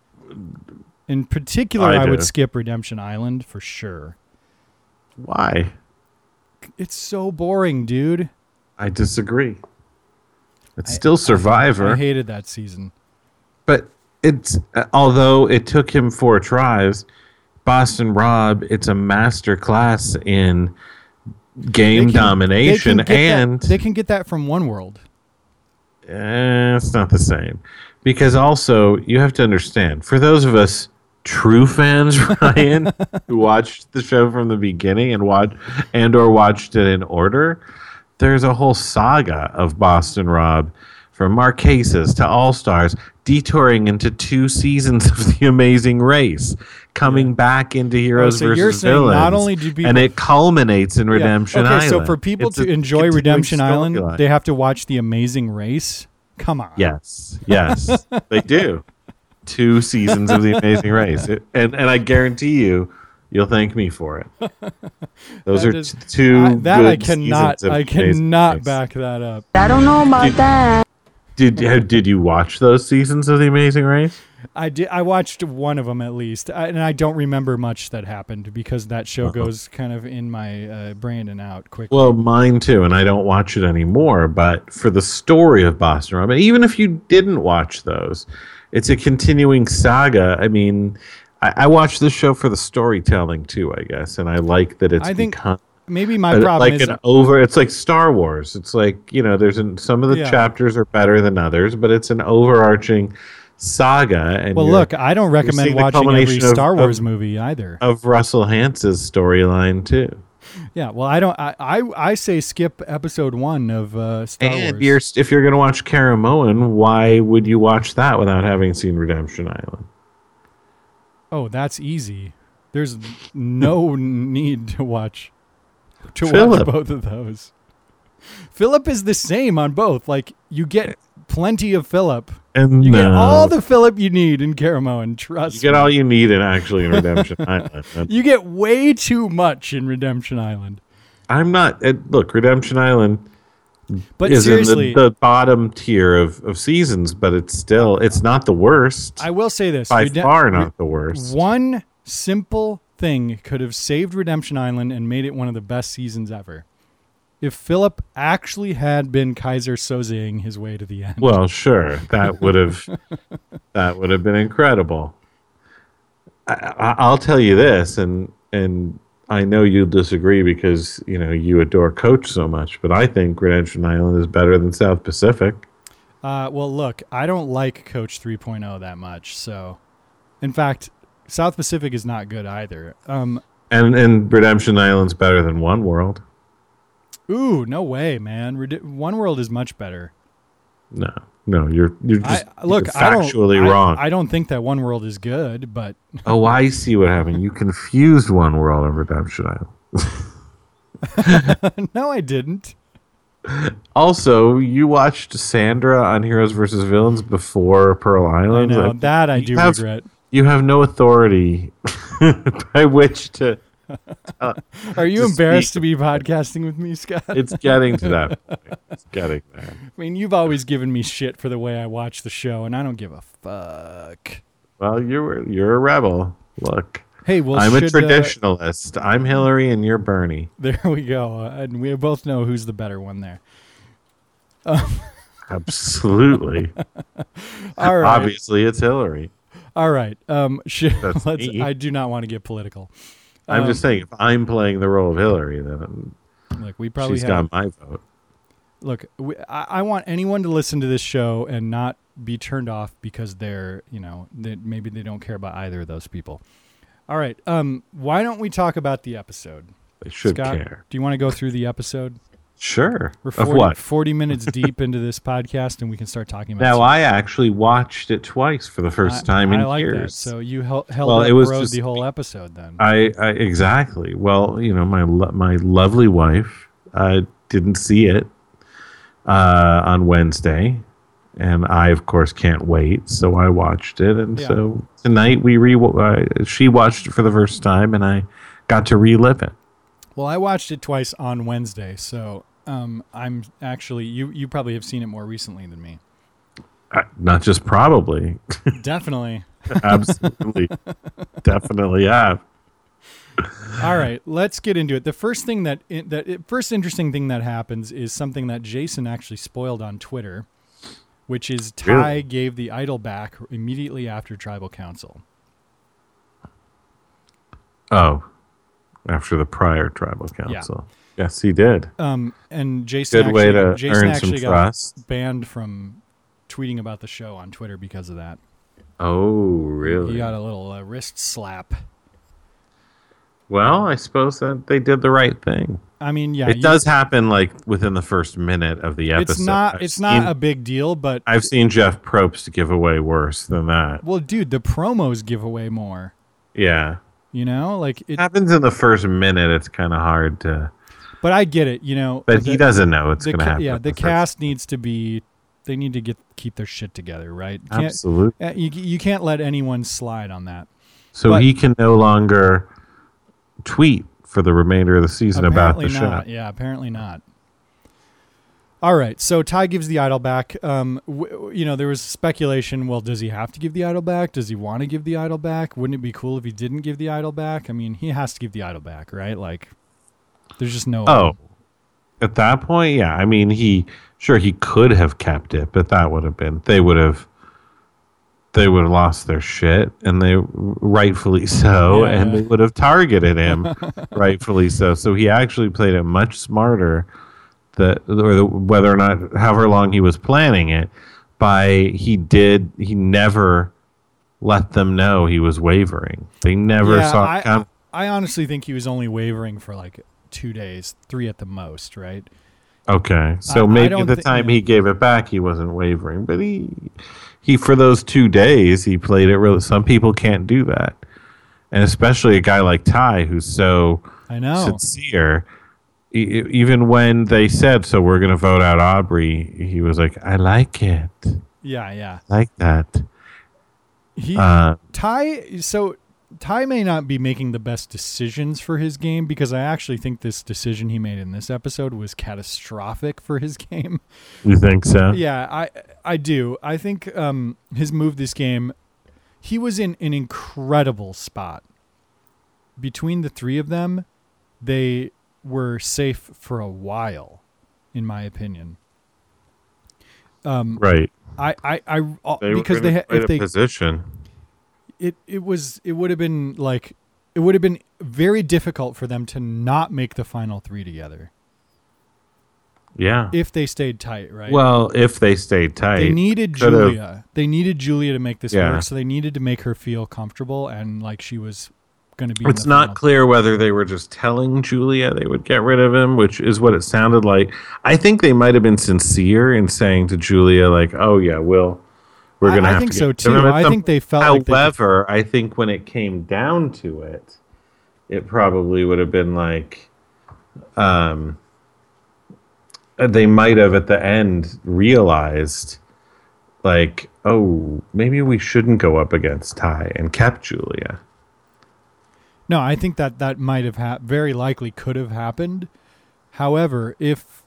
In particular, I I, would do. skip Redemption Island for sure. why? It's so boring, dude. I disagree. It's I- still Survivor. I hated that season. But it's uh, although it took him four tries, Boston Rob, it's a master class in game They can- domination, they can get and that, they can get that from One World. eh, it's not the same. Because also you have to understand, for those of us true fans, Ryan, who watched the show from the beginning and watched and or watched it in order, there's a whole saga of Boston Rob, from Marquesas to All Stars, detouring into two seasons of The Amazing Race, coming back into Heroes Oh, so versus you're saying Villains, not only do people- and it culminates in Yeah. Redemption okay, Island. so for people It's to a enjoy continuing Redemption Island, storyline. they have to watch The Amazing Race. Come on. Yes, yes, they do. Two seasons of The Amazing Race, It- and and I guarantee you, you'll thank me for it. Those That are is- t- two. I, that good I cannot. seasons of I The Amazing cannot Race. back that up. I don't know about Did- that. Did have- did you watch those seasons of The Amazing Race? I did. I watched one of them at least, I, and I don't remember much that happened because that show Uh-huh. goes kind of in my uh, brain and out quickly. Well, mine too, and I don't watch it anymore. But for the story of Boston Rob, and even if you didn't watch those, it's a continuing saga. I mean, I, I watch this show for the storytelling too, I guess, and I like that it's I think become Maybe my a- problem like is an over. It's like Star Wars. It's like, you know, there's an, some of the Yeah. chapters are better than others, but it's an overarching saga. And Well, you're- look, I don't recommend seeing the watching every culmination of- Star Wars of- movie either. of Russell Hance's storyline too. Yeah, well, I don't. I I, I say skip episode one of uh, Star And Wars. you're, if you're going to watch Caramoan, why would you watch that without having seen Redemption Island? Oh, that's easy. There's no need to watch to watch Philip. both of those. Philip is the same on both. Like you get plenty of Philip. And You get no. all the Philip you need in Caramoan. Trust You get me. all you need in actually in Redemption Island. That's- You get way too much in Redemption Island. I'm not. Uh, look, Redemption Island But is seriously, in the, the bottom tier of, of seasons, but it's still it's not the worst. I will say this: by Redem- far Re- not the worst. One simple thing could have saved Redemption Island and made it one of the best seasons ever. If Philip actually had been Kaiser Sozeing his way to the end. Well, sure, that would have that would have been incredible. I, I, I'll tell you this, and and I know you'll disagree because you know you adore Coach so much, but I think Redemption Island is better than South Pacific. Uh, well, look, I don't like Coach three point oh that much. So, in fact, South Pacific is not good either. Um, And and Redemption Island's better than One World. ooh, no way, man. Redi- One World is much better. No, no, you're you're just I, look, you're I don't, factually I- wrong. I don't think that One World is good, but Oh, I see what happened. You confused One World and Redemption Island. no, I didn't. Also, you watched Sandra on Heroes versus Villains before Pearl I Island. know Like, that I you do have- regret. You have no authority by which to. Are you to embarrassed speak. to be podcasting with me, Scott? It's getting to that point. It's getting there. I mean, you've always given me shit for the way I watch the show, and I don't give a fuck. Well, you're you're a rebel. Look, Hey, well, I'm a should, uh, traditionalist. I'm Hillary, and you're Bernie. there we go, uh, and we both know who's the better one there. Absolutely. All right, Obviously, it's Hillary. all right. Um, should, That's let's. me. I do not want to get political. I'm Um, just saying, if I'm playing the role of Hillary, then Look, we probably she's have. got my vote. Look, we, I, I want anyone to listen to this show and not be turned off because they're, you know, that maybe they don't care about either of those people. All right. Um, why don't we talk about the episode? They should Scott, care. do you want to go through the episode? Sure. We're Of forty, what? forty minutes deep into this podcast, and we can start talking about. Now, some- I actually watched it twice for the first I- time in I like years. that. So you held, held Well, up it was road just- the whole episode then. I, I exactly. Well, you know, my lo- my lovely wife uh, didn't see it uh, on Wednesday, and I, of course, can't wait. So I watched it, and Yeah. so tonight we re. Uh, she watched it for the first time, and I got to relive it. Well, I watched it twice on Wednesday, so um, I'm actually you. You probably have seen it more recently than me. Uh, not just probably, Definitely. absolutely, definitely have. All right, let's get into it. The first thing that that it, first interesting thing that happens is something that Jason actually spoiled on Twitter, which is Ty Really? gave the idol back immediately after Tribal Council. Oh, after the prior tribal council. Yes, he did. Um, and Jason Good way actually, to Jason earn some actually got trust. banned from tweeting about the show on Twitter because of that. Oh, really? He got a little uh, wrist slap. Well, I suppose that they did the right thing. I mean, yeah, it you- does happen like within the first minute of the episode. It's not. I've It's seen, not a big deal, but I've seen Jeff Probst give away worse than that. well, dude, the promos give away more. Yeah, You know, like it it. happens in the first minute. It's kind of hard to, But I get it. You know, but the- he doesn't know it's the going to ca- happen. Yeah, in the first- cast needs to be. They need to get keep their shit together, right? You can't- Absolutely. uh, you you can't let anyone slide on that. So but- he can no longer tweet for the remainder of the season about Apparently the not. show. Yeah, apparently not. All right, so Ty gives the idol back. Um, w- you know, there was speculation. Well, does he have to give the idol back? Does he want to give the idol back? Wouldn't it be cool if he didn't give the idol back? I mean, he has to give the idol back, right? Like, there's just no. Oh, at that point, yeah. I mean, he sure he could have kept it, but that would have been they would have they would have lost their shit, and they rightfully so, Yeah. and they would have targeted him, rightfully so. So he actually played it much smarter, that or the, whether or not however long he was planning it, by he did he never let them know he was wavering. They never yeah, saw I, it come. I honestly think he was only wavering for like two days, three at the most, right? Okay, so I- I maybe don't at the thi- time yeah. he gave it back, he wasn't wavering, but he he for those two days he played it really. Some people can't do that, and especially a guy like Ty who's so I know. sincere. E- e- Even when they said, "So we're going to vote out Aubrey," he was like, "I like it, Yeah, yeah. like that." He Uh, Ty. So Ty may not be making the best decisions for his game because I actually think this decision he made in this episode was catastrophic for his game. you think so? Yeah, I I do. I think um, his move this game, he was in an incredible spot. Between the three of them, they were safe for a while, in my opinion. Um, Right. I, I, I uh, They because were they in ha- quite if a they position. it it was it would have been like it would have been very difficult for them to not make the final three together Yeah. if they stayed tight, right? Well, if they stayed tight, they needed could've- Julia. They needed Julia to make this Yeah. work, so they needed to make her feel comfortable and like she was going to be. It's in the not final. clear whether they were just telling Julia they would get rid of him, which is what it sounded like. I think they might have been sincere in saying to Julia, like, "Oh yeah, we'll we're I- going to I have think to." so, get rid of too. him at I some think they felt point. like they could- However, I think when it came down to it, it probably would have been like, um, they might have at the end realized, like, oh, maybe we shouldn't go up against Ty and kept Julia. No, I think that that might have ha- very likely could have happened. However, if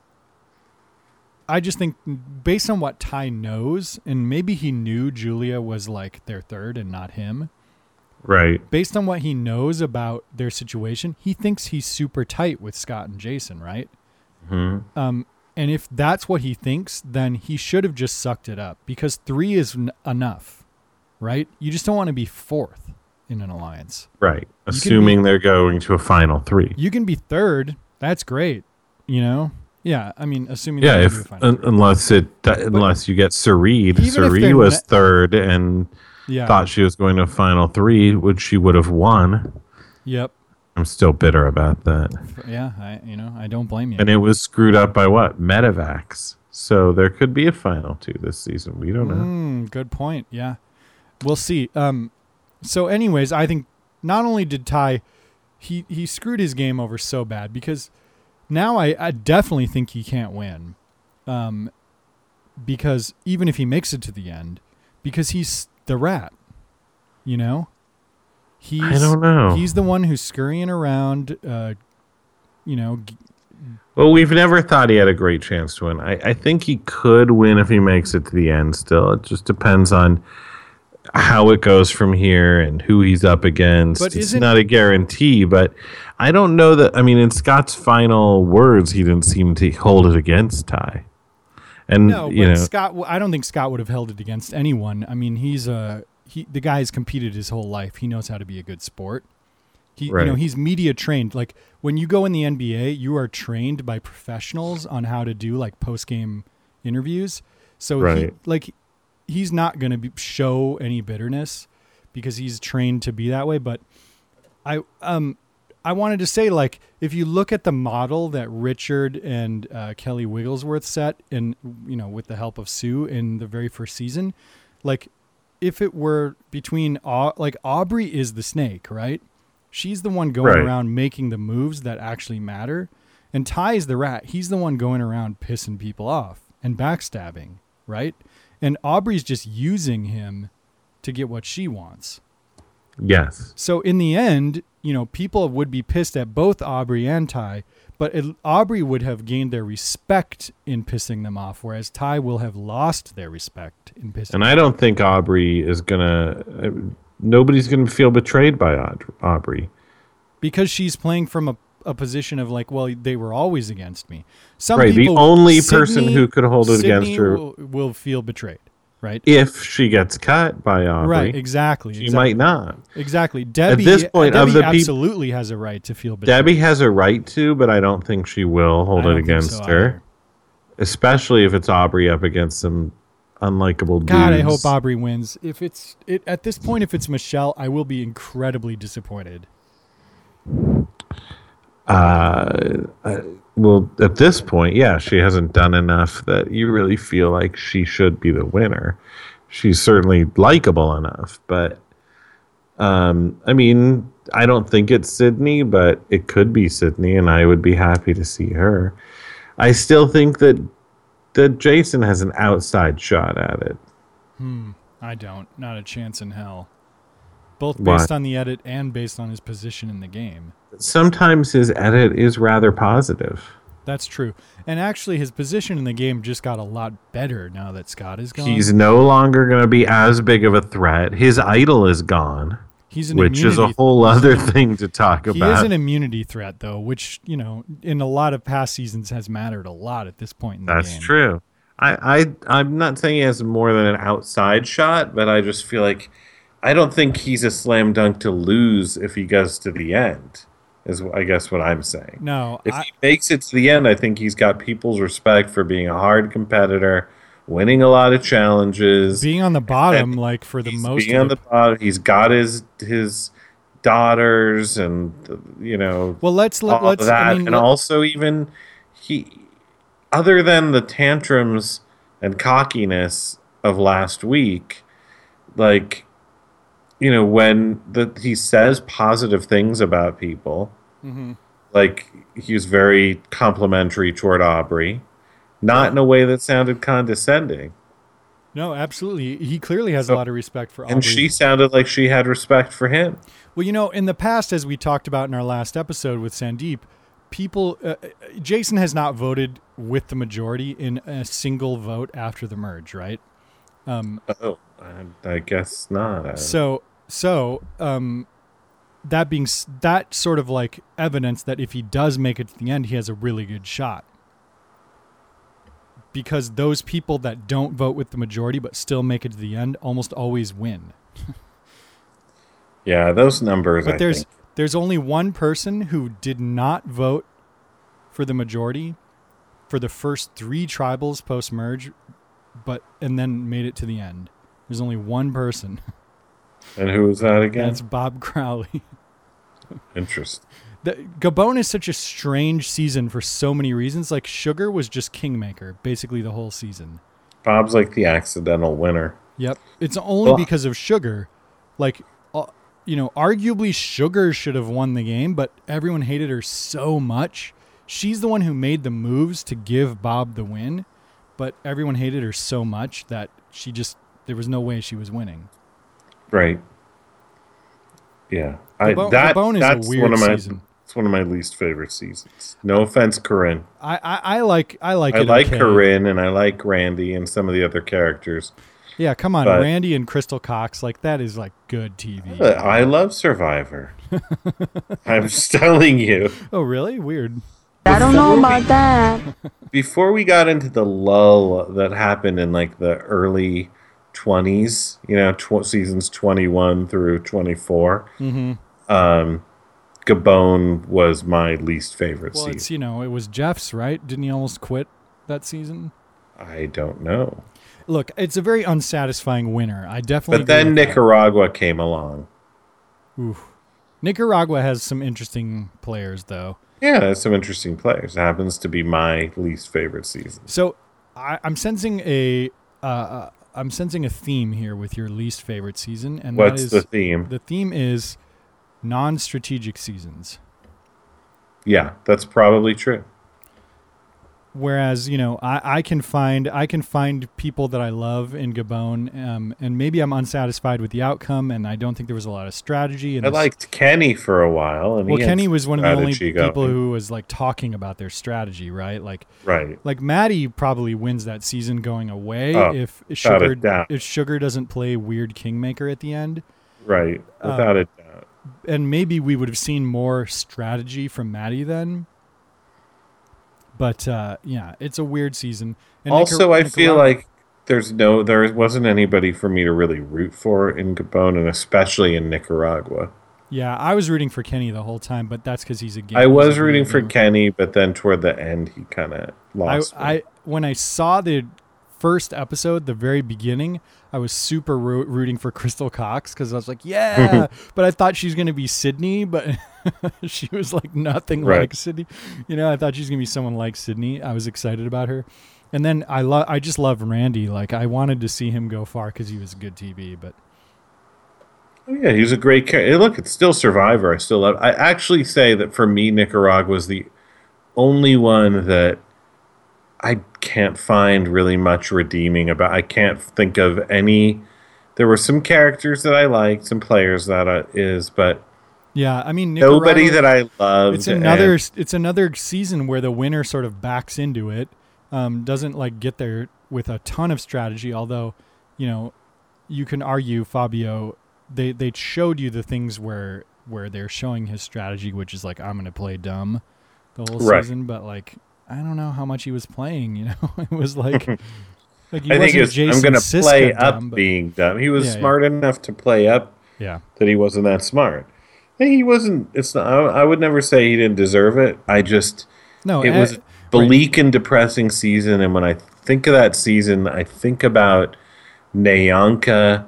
I just think based on what Ty knows, and maybe he knew Julia was like their third and not him. Right. Based on what he knows about their situation, he thinks he's super tight with Scott and Jason, right? Hmm. Um, and if that's what he thinks, then he should have just sucked it up because three is n- enough, right? You just don't want to be fourth in an alliance. Right. Assuming they're going to a final three. You can be third. That's great. You know? Yeah. I mean, assuming Yeah, they're if gonna be a final un, three. unless it unless you get Sareed. Even if Sareed they're was ne- third and yeah. thought she was going to a final three, which she would have won. Yep. I'm still bitter about that. Yeah. I. You know. I don't blame you. And it was screwed up by what? Medivacs. So there could be a final two this season. We don't know. Mm, good point. Yeah. We'll see. Um. So, anyways, I think not only did Ty, he he screwed his game over so bad because now I, I definitely think he can't win. Um. Because even if he makes it to the end, because he's the rat, you know. He's, I don't know. He's the one who's scurrying around. Uh. You know. G- Well, we've never thought he had a great chance to win. I, I think he could win if he makes it to the end still. It just depends on how it goes from here and who he's up against. But it's isn't- not a guarantee, but I don't know that. I mean, in Scott's final words, he didn't seem to hold it against Ty. And, No, you but know, Scott. I don't think Scott would have held it against anyone. I mean, he's a he. The guy's competed his whole life. He knows how to be a good sport. He, Right. you know, he's media trained. Like when you go in the N B A, you are trained by professionals on how to do like post game interviews. So, he, Right. like, he's not going to show any bitterness because he's trained to be that way. But I, um, I wanted to say, like, if you look at the model that Richard and uh, Kelly Wigglesworth set, and you know, with the help of Sue in the very first season, like, if it were between, Au- like, Aubrey is the snake, right? She's the one going Right. around making the moves that actually matter, and Ty is the rat. He's the one going around pissing people off and backstabbing, right? And Aubrey's just using him to get what she wants. yes. So in the end, you know, people would be pissed at both Aubrey and Ty, but it, Aubrey would have gained their respect in pissing them off, whereas Ty will have lost their respect in pissing And them I don't think Aubrey is going to. Nobody's going to feel betrayed by Aud- Aubrey. because she's playing from a, a position of like, well, they were always against me. Some Right, the people, only Sydney- person who could hold it Sydney against her- will, will feel betrayed, right? If she gets cut by Aubrey, Right, exactly. she exactly. might not. Exactly. Debbie, this point, Debbie of the peop- absolutely has a right to feel betrayed. Debbie has a right to, but I don't think she will hold I it don't think against so her. either. Especially if it's Aubrey up against some unlikable dudes. God, I hope Aubrey wins. If it's it, at this point, if it's Michelle, I will be incredibly disappointed. Uh, uh, well, at this point, yeah, she hasn't done enough that you really feel like she should be the winner. She's certainly likable enough, but um, I mean, I don't think it's Sydney, but it could be Sydney, and I would be happy to see her. I still think that that Jason has an outside shot at it. Hmm. I don't. Not a chance in hell. Both Why? based on the edit and based on his position in the game. Sometimes his edit is rather positive. That's true. And actually, his position in the game just got a lot better now that Scott is gone. He's no longer going to be as big of a threat. His idol is gone, He's an which is a immunity- whole other thing to talk He about. is an immunity threat, though, which, you know, in a lot of past seasons has mattered a lot at this point in the That's game. true. I, I, I'm not saying he has more than an outside shot, but I just feel like I don't think he's a slam dunk to lose if he goes to the end, is I guess what I'm saying. No, If I, he makes it to the end, I think he's got people's respect for being a hard competitor, winning a lot of challenges. being on the bottom, and like, for the he's most being of on the the bottom. He's got his his daughters, and you know, Well, let's let, all let's. of that, I mean, and let- also even he, other than the tantrums and cockiness of last week, like, you know, when the he says positive things about people, Mhm. like he was very complimentary toward Aubrey, not in a way that sounded condescending. No, absolutely. He clearly has a So- lot of respect for Aubrey. And she sounded like she had respect for him. Well, you know, in the past, as we talked about in our last episode with Sandeep, people, uh, Jason has not voted with the majority in a single vote after the merge, right? Um, Oh, I, I guess not. I, so, so um, that being s- that sort of like evidence that if he does make it to the end, he has a really good shot. Because those people that don't vote with the majority but still make it to the end almost always win. yeah, those numbers. But I there's think. there's only one person who did not vote for the majority for the first three tribals post merge, but and then made it to the end. There's only one person. And who was that again? That's Bob Crowley. Interesting. The, Gabon is such a strange season for so many reasons. Like Sugar was just kingmaker basically the whole season. Bob's like the accidental winner. Yep. It's only Well- because of Sugar. Like, uh, you know, arguably Sugar should have won the game, but everyone hated her so much. She's the one who made the moves to give Bob the win, but everyone hated her so much that she just, there was no way she was winning. Right. Yeah. I, Gabon- that, Gabon is a that's weird one of my, season. It's one of my least favorite seasons. No offense, Corinne. I, I, I like, I like I it. like okay. Corinne and I like Randy and some of the other characters. Yeah, come on. but- Randy and Crystal Cox, like that is like good T V. But I love Survivor. I'm just telling you. Oh, really? Weird. I don't know about that. Before we got into the lull that happened in like the early twenties, you know, tw- seasons twenty-one through twenty-four, Mm-hmm. um, Gabon was my least favorite Well, it's, season. you know, it was Jeff's, right? Didn't he almost quit that season? I don't know. Look, it's a very unsatisfying winner. I definitely. But then agree with that. Nicaragua came along. Oof. Nicaragua has some interesting players, though. Yeah, that's some interesting players. It happens to be my least favorite season. So I, I'm sensing a, uh, uh, I'm sensing a theme here with your least favorite season, and What's that is the theme? the theme is non-strategic seasons. Yeah, that's probably true. Whereas, you know, I, I can find I can find people that I love in Gabon, um, and maybe I'm unsatisfied with the outcome, and I don't think there was a lot of strategy. And I this- liked Kenny for a while. And Well, he had Kenny was one of the only strategy people going. who was like talking about their strategy, right? Like, Right. like Maddie probably wins that season going away Oh, if without a Sugar doubt. if Sugar doesn't play weird Kingmaker at the end, Right. Uh, Without a doubt. and maybe we would have seen more strategy from Maddie then. But uh, yeah, it's a weird season. And Also, Nicar- I feel Nicaragua- like there's no, there wasn't anybody for me to really root for in Gabon, and especially in Nicaragua. yeah, I was rooting for Kenny the whole time, but that's because he's a game. I he's was a rooting video for game. Kenny, but then toward the end, he kind of I, lost. me. I when I saw the first episode, the very beginning, I was super ro- rooting for Crystal Cox because I was like, yeah, but I thought she's going to be Sydney, but she was like nothing Right. like Sydney. You know, I thought she's going to be someone like Sydney. I was excited about her. And then I love, I just love Randy. Like I wanted to see him go far because he was good T V, but Oh, yeah, he's a great character. Look, it's still Survivor. I still love. I actually say that for me, Nicaragua was the only one that I can't find really much redeeming about. I can't think of any. There were some characters that I liked, some players that I, is, but yeah, I mean, nobody Nicaragua- that I loved. It's another. and- It's another season where the winner sort of backs into it, um, doesn't like get there with a ton of strategy. Although, you know, you can argue Fabio. They they showed you the things where where they're showing his strategy, which is like I'm going to play dumb the whole Right. season. But like I don't know how much he was playing. You know, it was like like he I think wasn't it's, Jason I'm going to Siska play up dumb, but- being dumb. He was Yeah, yeah. smart enough to play up Yeah, that he wasn't that smart. And he wasn't. It's not. I, I would never say he didn't deserve it. I just. no, It uh, was a bleak and depressing season, and when I think of that season, I think about Nyanka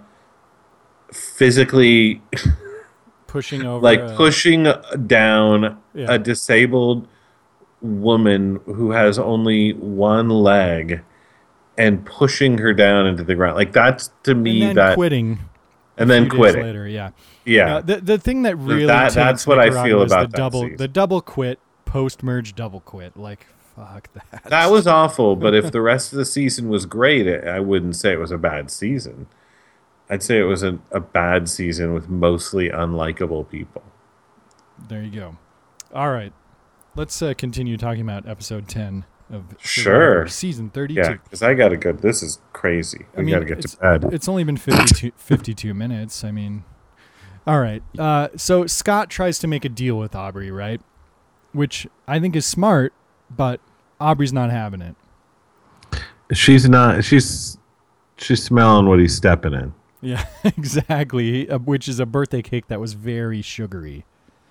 physically, pushing over like uh, pushing down Yeah. a disabled woman who has only one leg and pushing her down into the ground. Like that's to me and then that, quitting. and a then few days quitting. later. Yeah. Yeah, Uh, the the thing that really that- takes that's what I Nicaragua feel is about the that double season. the double quit post merge double quit. Like fuck that. that was awful. But if the rest of the season was great, I wouldn't say it was a bad season. I'd say it was a, a bad season with mostly unlikable people. There you go. All right, let's uh, continue talking about episode ten of Sure. Survivor, season thirty-two. Yeah, because I got to go. This is crazy. I We mean, got to get it's, to bed. it's only been fifty-two, fifty-two minutes. I mean, all right. Uh, so Scott tries to make a deal with Aubrey, right? Which I think is smart, but Aubrey's not having it. She's not. She's she's smelling what he's stepping in. Yeah, exactly. Uh, which is a birthday cake that was very sugary.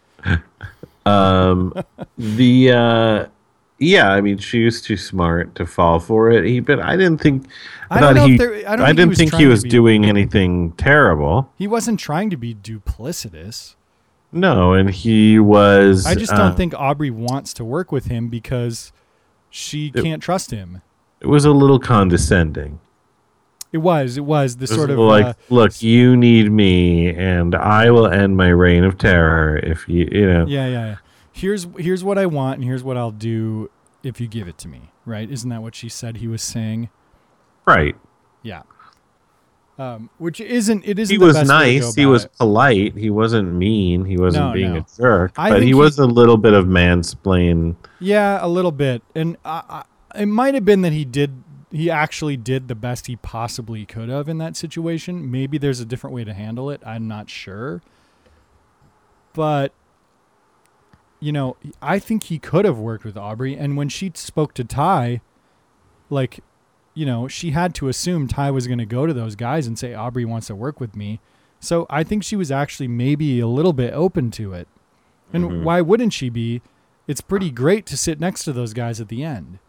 Um, the uh, yeah, I mean, she was too smart to fall for it. He, but I didn't think. I, I don't thought know if he. there- I don't I think he didn't was think he trying to was be- doing anything terrible. He wasn't trying to be duplicitous. No, and he was. I just uh, don't think Aubrey wants to work with him because she It- can't trust him. it was a little condescending. It was. It was the It was sort of like, uh, look, you need me, and I will end my reign of terror if you, you know. yeah, yeah, yeah. Here's here's what I want, and here's what I'll do if you give it to me. Right? Isn't that what she said he was saying? Right. Yeah. Um, which isn't. It isn't. He the was best way to go nice. He about was it. polite. He wasn't mean. He wasn't No, being no. a jerk. I but think he he- was a little bit of mansplain. Yeah, a little bit, and I, I, it might have been that he did. He actually did the best he possibly could have in that situation. Maybe there's a different way to handle it. I'm not sure. But, you know, I think he could have worked with Aubrey. And when she spoke to Ty, like, you know, she had to assume Ty was going to go to those guys and say, Aubrey wants to work with me. So I think she was actually maybe a little bit open to it. And Mhm. why wouldn't she be? It's pretty great to sit next to those guys at the end.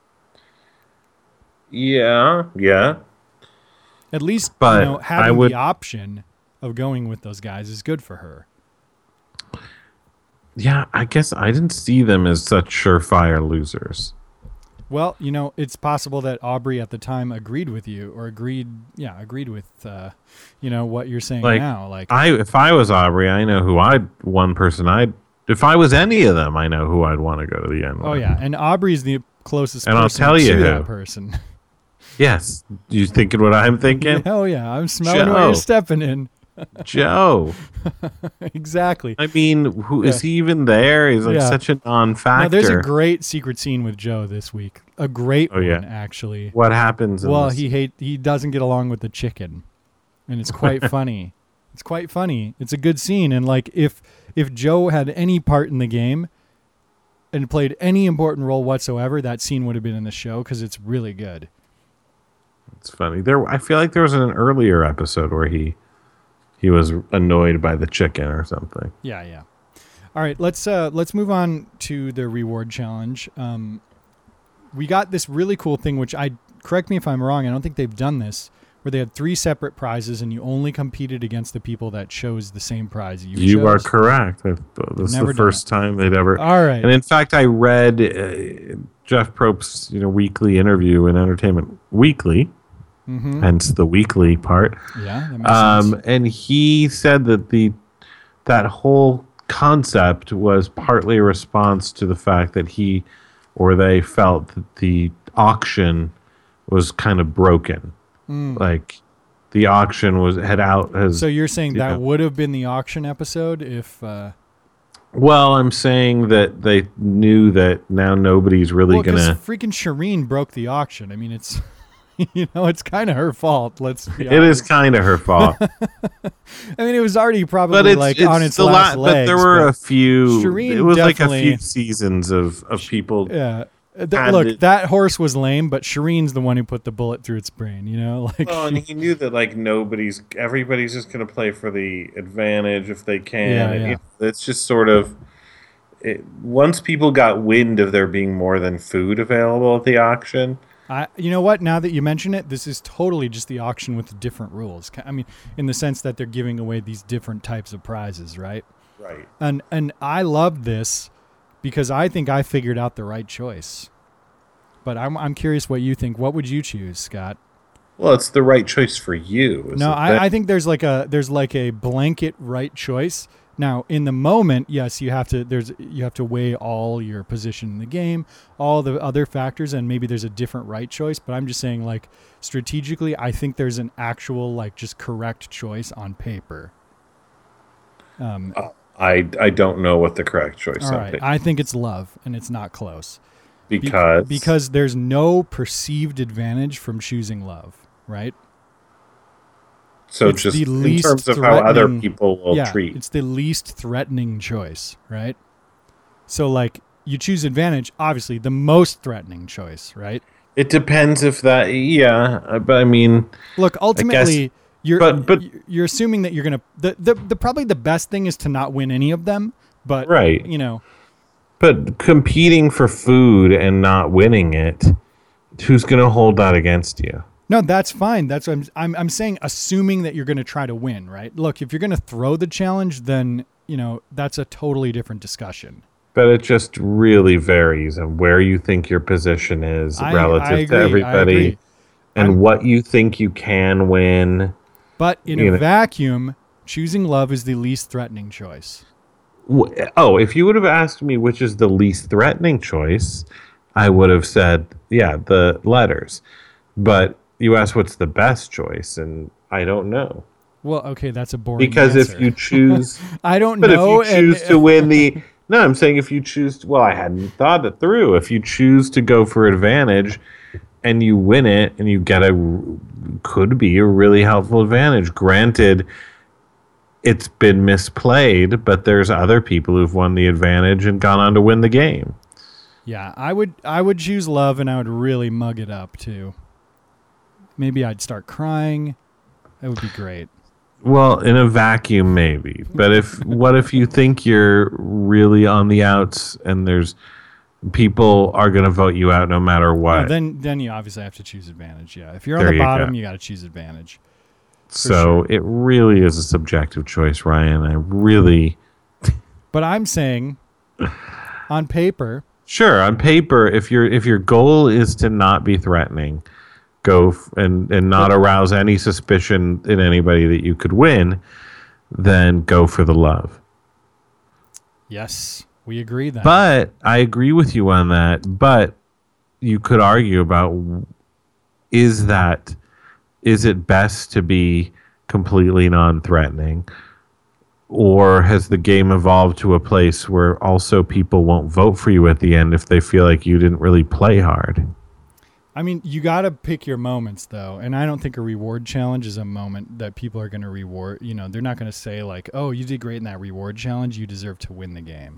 Yeah, yeah. At least, But you know, I having would- the option of going with those guys is good for her. Yeah, I guess I didn't see them as such surefire losers. Well, you know, it's possible that Aubrey at the time agreed with you or agreed, yeah, agreed with, uh, you know, what you're saying Like, now. Like, I, if I was Aubrey, I know who I'd, one person I'd, if I was any of them, I know who I'd want to go to the end oh with. yeah, and Aubrey's the closest And I'll person tell you to who. that person. Yes. You thinking what I'm thinking? Oh yeah, I'm smelling where you're Joe. stepping in. Joe. Exactly. I mean, who is Yeah. he even there? He's like Yeah. such a non-factor. Now, there's a great secret scene with Joe this week. A great Oh, yeah. one, actually. what happens? In Well, this? he hate he doesn't get along with the chicken, and it's quite funny. It's quite funny. It's a good scene, and like if if Joe had any part in the game and played any important role whatsoever, that scene would have been in the show because it's really good. It's funny. There, I feel like there was an earlier episode where he he was annoyed by the chicken or something. Yeah, yeah. All right, let's uh, let's move on to the reward challenge. Um, we got this really cool thing, which I correct me if I'm wrong, I don't think they've done this, where they had three separate prizes and you only competed against the people that chose the same prize you, You chose. are correct. This is Never the done first time they'd ever. All right. And in fact, I read uh, Jeff Probst's you know weekly interview in Entertainment Weekly, Mm-hmm. hence the weekly part. Yeah, that makes Um, sense. and he said that the that whole concept was partly a response to the fact that he or they felt that the auction was kind of broken. Mm. Like the auction was had out as So you're saying that yeah. would have been the auction episode if... Uh, well, I'm saying that they knew that now nobody's really well, 'cause gonna. freaking Shireen broke the auction. I mean, it's... You know, it's kind of her fault. Let's be It is honest. kind of her fault, I mean, it was already probably but it's, like it's on its the last la- legs. But there were a few. Shireen it was like a definitely- few seasons of of people. Yeah. Th- had look, it- that horse was lame, but Shireen's the one who put the bullet through its brain. You know, like Well, and he knew that like nobody's, everybody's just going to play for the advantage if they can. Yeah, and yeah. it- it's just sort of. It, once people got wind of there being more than food available at the auction. I, you know what? Now that you mention it, this is totally just the auction with different rules. Ki- I mean, in the sense that they're giving away these different types of prizes, right? Right. And and I loved this because I think I figured out the right choice. But I'm I'm curious what you think. What would you choose, Scott? Well, it's the right choice for you. is No, the thing. I, I think there's like a there's like a blanket right choice. Now, in the moment, yes, you have to there's you have to weigh all your position in the game, all the other factors, and maybe there's a different right choice. But I'm just saying, like strategically, I think there's an actual like just correct choice on paper. Um, I, I don't know what the correct choice all is. right, I think it's love, and it's not close. Be- because because there's no perceived advantage from choosing love, right? so it's just the in least terms of how other threatening- people will yeah, treat. it's the least threatening choice, right? So like you choose advantage, obviously the most threatening choice, right? It depends if that yeah, uh, but I mean Look, ultimately you're but- but- you're assuming that you're going to the, the the probably the best thing is to not win any of them, but Right. you know, but competing for food and not winning it, who's going to hold that against you? no, that's fine. That's what I'm I'm I'm saying assuming that you're going to try to win, right? Look, if you're going to throw the challenge, then, you know, that's a totally different discussion. But it just really varies on where you think your position is I- relative I agree, to I everybody agree. and I'm- what you think you can win. But in You a know. vacuum, choosing love is the least threatening choice. W- Oh, if you would have asked me which is the least threatening choice, I would have said, yeah, the letters. But you asked what's the best choice, and I don't know. Well, okay, that's a boring Because answer. if you choose, I don't but know. if you choose and, to win the, no, I'm saying if you choose, well, I hadn't thought it through. If you choose to go for advantage and you win it and you get a, could be a really helpful advantage. Granted, it's been misplayed, but there's other people who've won the advantage and gone on to win the game. yeah, I would I would choose love, and I would really mug it up too. Maybe I'd start crying. That would be great. Well, in a vacuum, maybe. But if what if you think you're really on the outs and there's people are going to vote you out no matter what? No, then then you obviously have to choose advantage. Yeah, if you're There on the you bottom, go. you got to choose advantage. so it really is a subjective choice, Ryan. I really But I'm saying, on paper, sure on paper, if your if your goal is to not be threatening, go f- and and not arouse any suspicion in anybody that you could win, then go for the love. yes, we agree then. But I agree with you on that. But you could argue about is that is it best to be completely non-threatening, or has the game evolved to a place where also people won't vote for you at the end if they feel like you didn't really play hard? I mean, you got to pick your moments, though. And I don't think a reward challenge is a moment that people are going to reward. You know, they're not going to say, like, oh, you did great in that reward challenge. You deserve to win the game.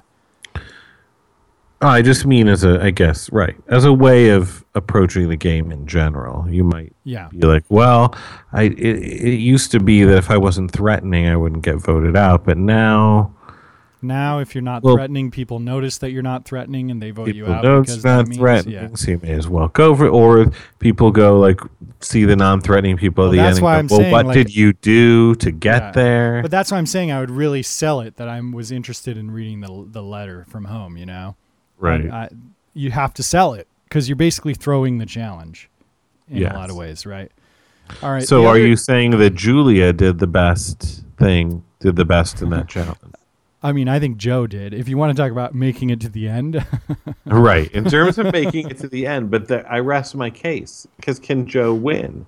I just mean as a, I guess, right, as a way of approaching the game in general. You might Yeah. be like, well, I it, it used to be that if I wasn't threatening, I wouldn't get voted out, but now now if you're not Well, threatening, people notice that you're not threatening and they vote you People out know because it's that not means, threatening, yeah. so you may as well go for it. Or people go like see the non-threatening people at Well, the that's end. why and go, I'm well, saying, what like- did you do to get Yeah. there? But that's why I'm saying I would really sell it that I was interested in reading the the letter from home, you know? right. I, I, you have to sell it because you're basically throwing the challenge in Yes. a lot of ways, right? All right. so the are other- you saying that Julia did the best thing, did the best in that challenge? I mean, I think Joe did. If you want to talk about making it to the end, Right. In terms of making it to the end, but the, I rest my case because can Joe win?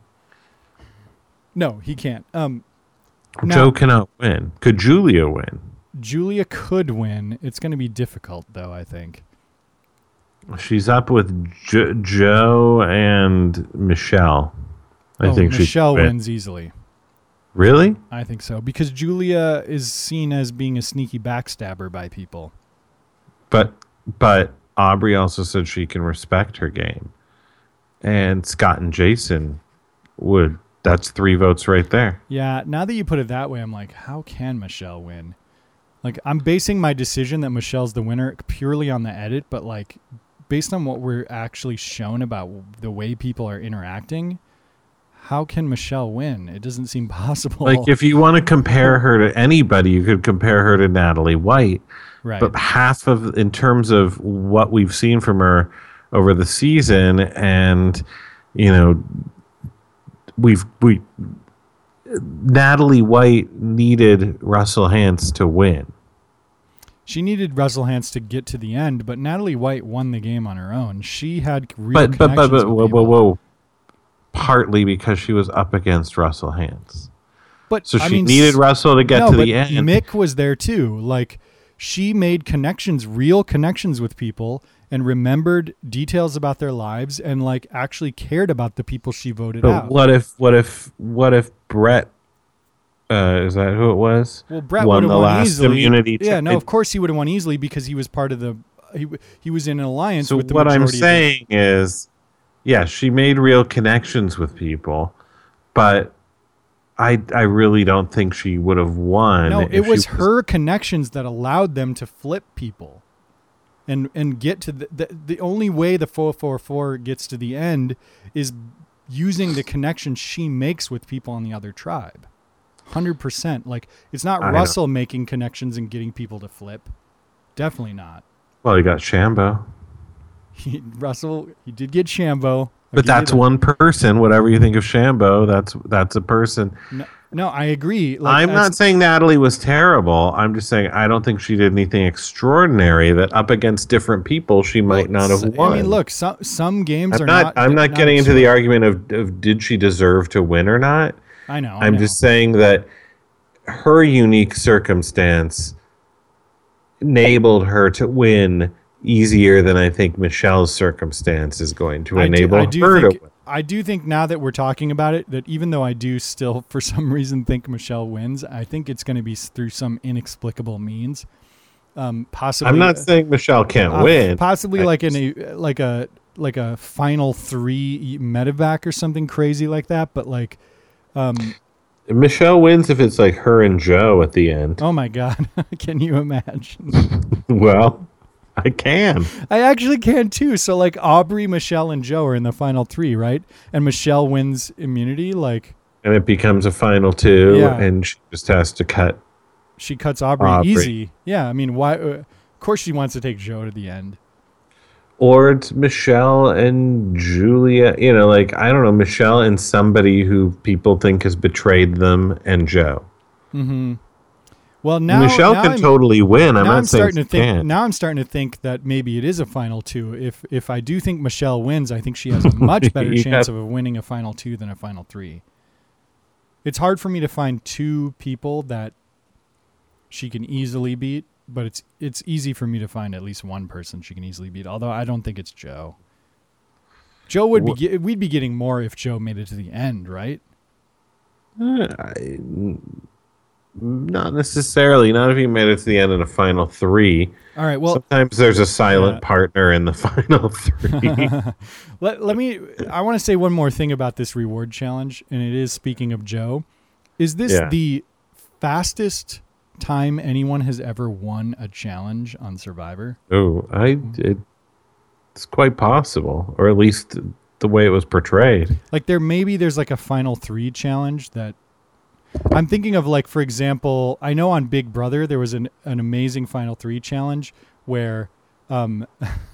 no, he can't. Um, now, Joe cannot win. Could Julia win? Julia could win. It's going to be difficult, though, I think. She's up with jo- Joe and Michelle. I oh, think she Michelle could win. wins easily. Really? I think so because Julia is seen as being a sneaky backstabber by people. But but Aubrey also said she can respect her game. And Scott and Jason would. That's three votes right there. Yeah, now that you put it that way, I'm like, how can Michelle win? Like, I'm basing my decision that Michelle's the winner purely on the edit, but like, based on what we're actually shown about the way people are interacting, how can Michelle win? It doesn't seem possible. Like if you want to compare her to anybody, you could compare her to Natalie White. right. But half of, in terms of what we've seen from her over the season, and you know, we've we Natalie White needed Russell Hantz to win. She needed Russell Hantz to get to the end, but Natalie White won the game on her own. She had real But but but, connections but with whoa, whoa people. whoa, partly because she was up against Russell Hantz. But So I she mean, needed s- Russell to get no, to but the end. Mick was there too. Like, she made connections, real connections with people, and remembered details about their lives, and like actually cared about the people she voted But out. what if what if what if Brett? Uh, is that who it was? Well, Brett won would have the won last easily. immunity. yeah, cha- no, it- of course he would have won easily because he was part of the. He w- he was in an alliance So with the what I'm majority of the- saying is, yeah, she made real connections with people, but I I really don't think she would have won. No, if it she was her connections that allowed them to flip people, and and get to the the, the only way the four four four gets to the end is using the connections she makes with people on the other tribe. Hundred percent. Like, it's not I know. Russell making connections and getting people to flip. Definitely not. Well, you got Shambo, He, Russell, he did get Shambo. I'll but give you that's that. one person. Whatever you think of Shambo, that's that's a person. No, no, I agree. Like, I'm as- not saying Natalie was terrible. I'm just saying I don't think she did anything extraordinary that up against different people she might not have s- won. I mean, look, some some games I'm are not. not. I'm not getting into the argument of, of did she deserve to win or not. I know. I I'm know. just saying that her unique circumstance enabled her to win easier than I think Michelle's circumstance is going to I do- enable I do her think, to win. I do think now that we're talking about it, that even though I do still, for some reason, think Michelle wins, I think it's going to be s- through some inexplicable means. Um, possibly, I'm not saying Michelle can't uh, win. Possibly I like in just- a like a like a final three medevac or something crazy like that. But like, um, Michelle wins if it's like her and Joe at the end. oh my god, can you imagine? Well, I can. I actually can too. So like Aubrey, Michelle, and Joe are in the final three, right? And Michelle wins immunity. Like, And it becomes a final two, Yeah. and she just has to cut. she cuts Aubrey, Aubrey. easy. Yeah, I mean, why? Uh, of course, she wants to take Joe to the end. Or it's Michelle and Julia. You know, like, I don't know, Michelle and somebody who people think has betrayed them, and Joe. Well, now Michelle now can I'm, totally win. I'm now not I'm saying starting she to think. can't. Now I'm starting to think that maybe it is a final two. If if I do think Michelle wins, I think she has a much better You chance have- of winning a final two than a final three. It's hard for me to find two people that she can easily beat, but it's it's easy for me to find at least one person she can easily beat. Although I don't think it's Joe. Joe would be Wha- ge- we'd be getting more if Joe made it to the end, right? Uh, I- not necessarily. Not if you made it to the end in a final three. All right. Well, Sometimes there's a silent yeah. partner in the final three. let, let me I want to say one more thing about this reward challenge, and it is, speaking of Joe, is this Yeah. the fastest time anyone has ever won a challenge on Survivor? Oh, I it, it's quite possible, or at least the way it was portrayed. Like there maybe there's like a final three challenge that I'm thinking of, like, for example, I know on Big Brother there was an, an amazing final three challenge where um,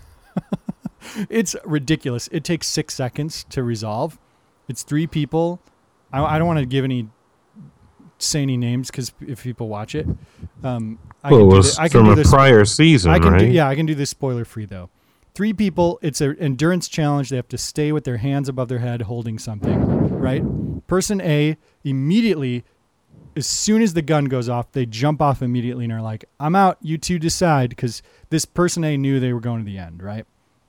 it's ridiculous. It takes six seconds to resolve. It's three people. I, I don't want to give any say any names because if people watch it, um, I well, can it do was the, I can from do a this. prior season, I can right? do yeah, I can do this spoiler free though. Three people. It's an endurance challenge. They have to stay with their hands above their head holding something. Right. Person A immediately, as soon as the gun goes off, they jump off immediately and are like, "I'm out. You two decide." Because this person A knew they were going to the end. Right.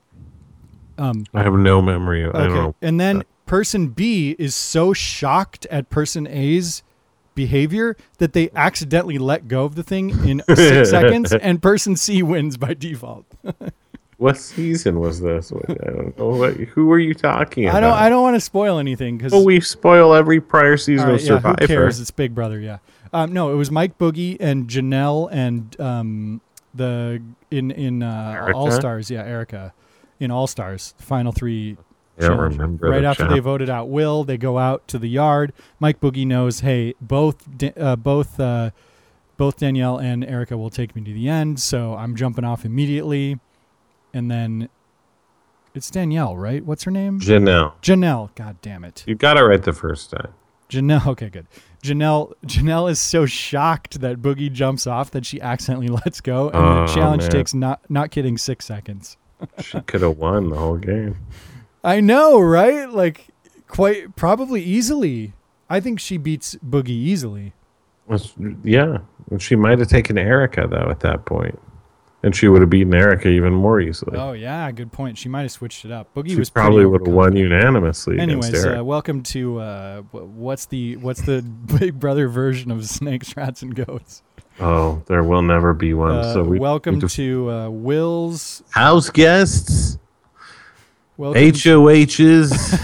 Um. I have no memory. Of, I don't Okay. know. And then person B is so shocked at person A's behavior that they accidentally let go of the thing in six seconds, and person C wins by default. What season was this? What, I don't know. What, who are you talking about? I don't. I don't want to spoil anything because. Well, we spoil every prior season All right, of yeah, Survivor. who cares? It's Big Brother. Yeah. Um, no, it was Mike Boogie and Janelle and um, the in in uh, Erica? All Stars. Yeah, Erica in All Stars. Final three. I don't challenge. remember Right the after challenge. they voted out Will, they go out to the yard. Mike Boogie knows, hey, both Da- uh, both uh, both Danielle and Erica will take me to the end, so I'm jumping off immediately. And then it's Danielle, right? What's her name? Janelle. Janelle. God damn it. You got it right the first time. Janelle. Okay, good. Janelle. Janelle is so shocked that Boogie jumps off that she accidentally lets go, and Oh, the challenge man. takes not not kidding six seconds. She could have won the whole game. I know, right? Like, quite probably easily. I think she beats Boogie easily. Was- Yeah. And she might have taken Erica, though, at that point. And she would have beaten Erica even more easily. Oh yeah, good point. She might have switched it up. Boogie she was probably pretty would have won overconfident. unanimously against Anyways, Erica. uh, welcome to uh, wh- what's the what's the Big Brother version of Snakes, Rats, and Goats? Oh, there will never be one. Uh, so we welcome we to uh, Will's. house guests, Welcome H O Hs,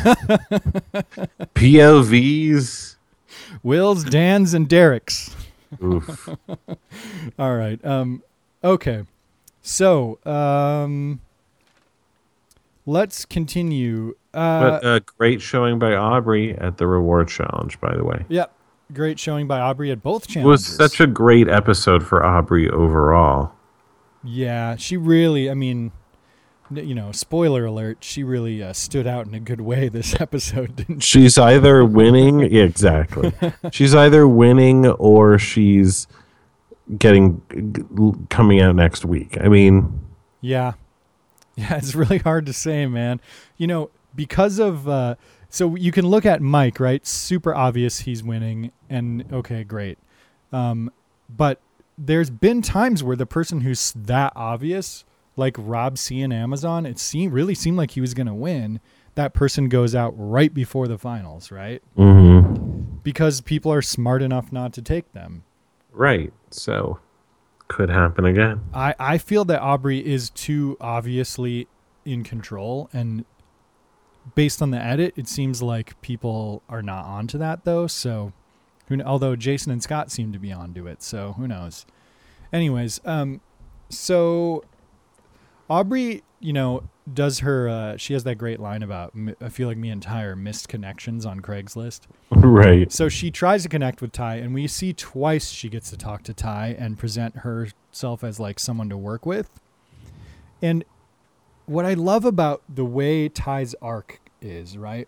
P O Vs. Will's, Dan's, and Derek's. Oof. All right. Um, okay. So um, let's continue. Uh, But a great showing by Aubrey at the reward challenge, by the way. Yep. Great showing by Aubrey at both It challenges. was such a great episode for Aubrey overall. Yeah, she really, I mean, n- you know, spoiler alert, she really uh, stood out in a good way this episode, didn't she? She's either winning, yeah, exactly. She's either winning or she's getting coming out next week. I mean, Yeah. Yeah, it's really hard to say, man. You know, because of, uh, so you can look at Mike, right? Super obvious he's winning, and okay, great. Um, but there's been times where the person who's that obvious, like Rob C in Amazon, it seemed really seemed like he was going to win. That person goes out right before the finals, right? mm-hmm. Because people are smart enough not to take them. Right. So could happen again. I, I feel that Aubrey is too obviously in control, and based on the edit, it seems like people are not onto that though. So, who, kn- although Jason and Scott seem to be onto it, so who knows? Anyways, um, so Aubrey, you know, does her. Uh, she has that great line about "M- I feel like me and Ty are missed connections on Craigslist. Right. So she tries to connect with Ty, and we see twice she gets to talk to Ty and present herself as like someone to work with. And what I love about the way Ty's arc is, right?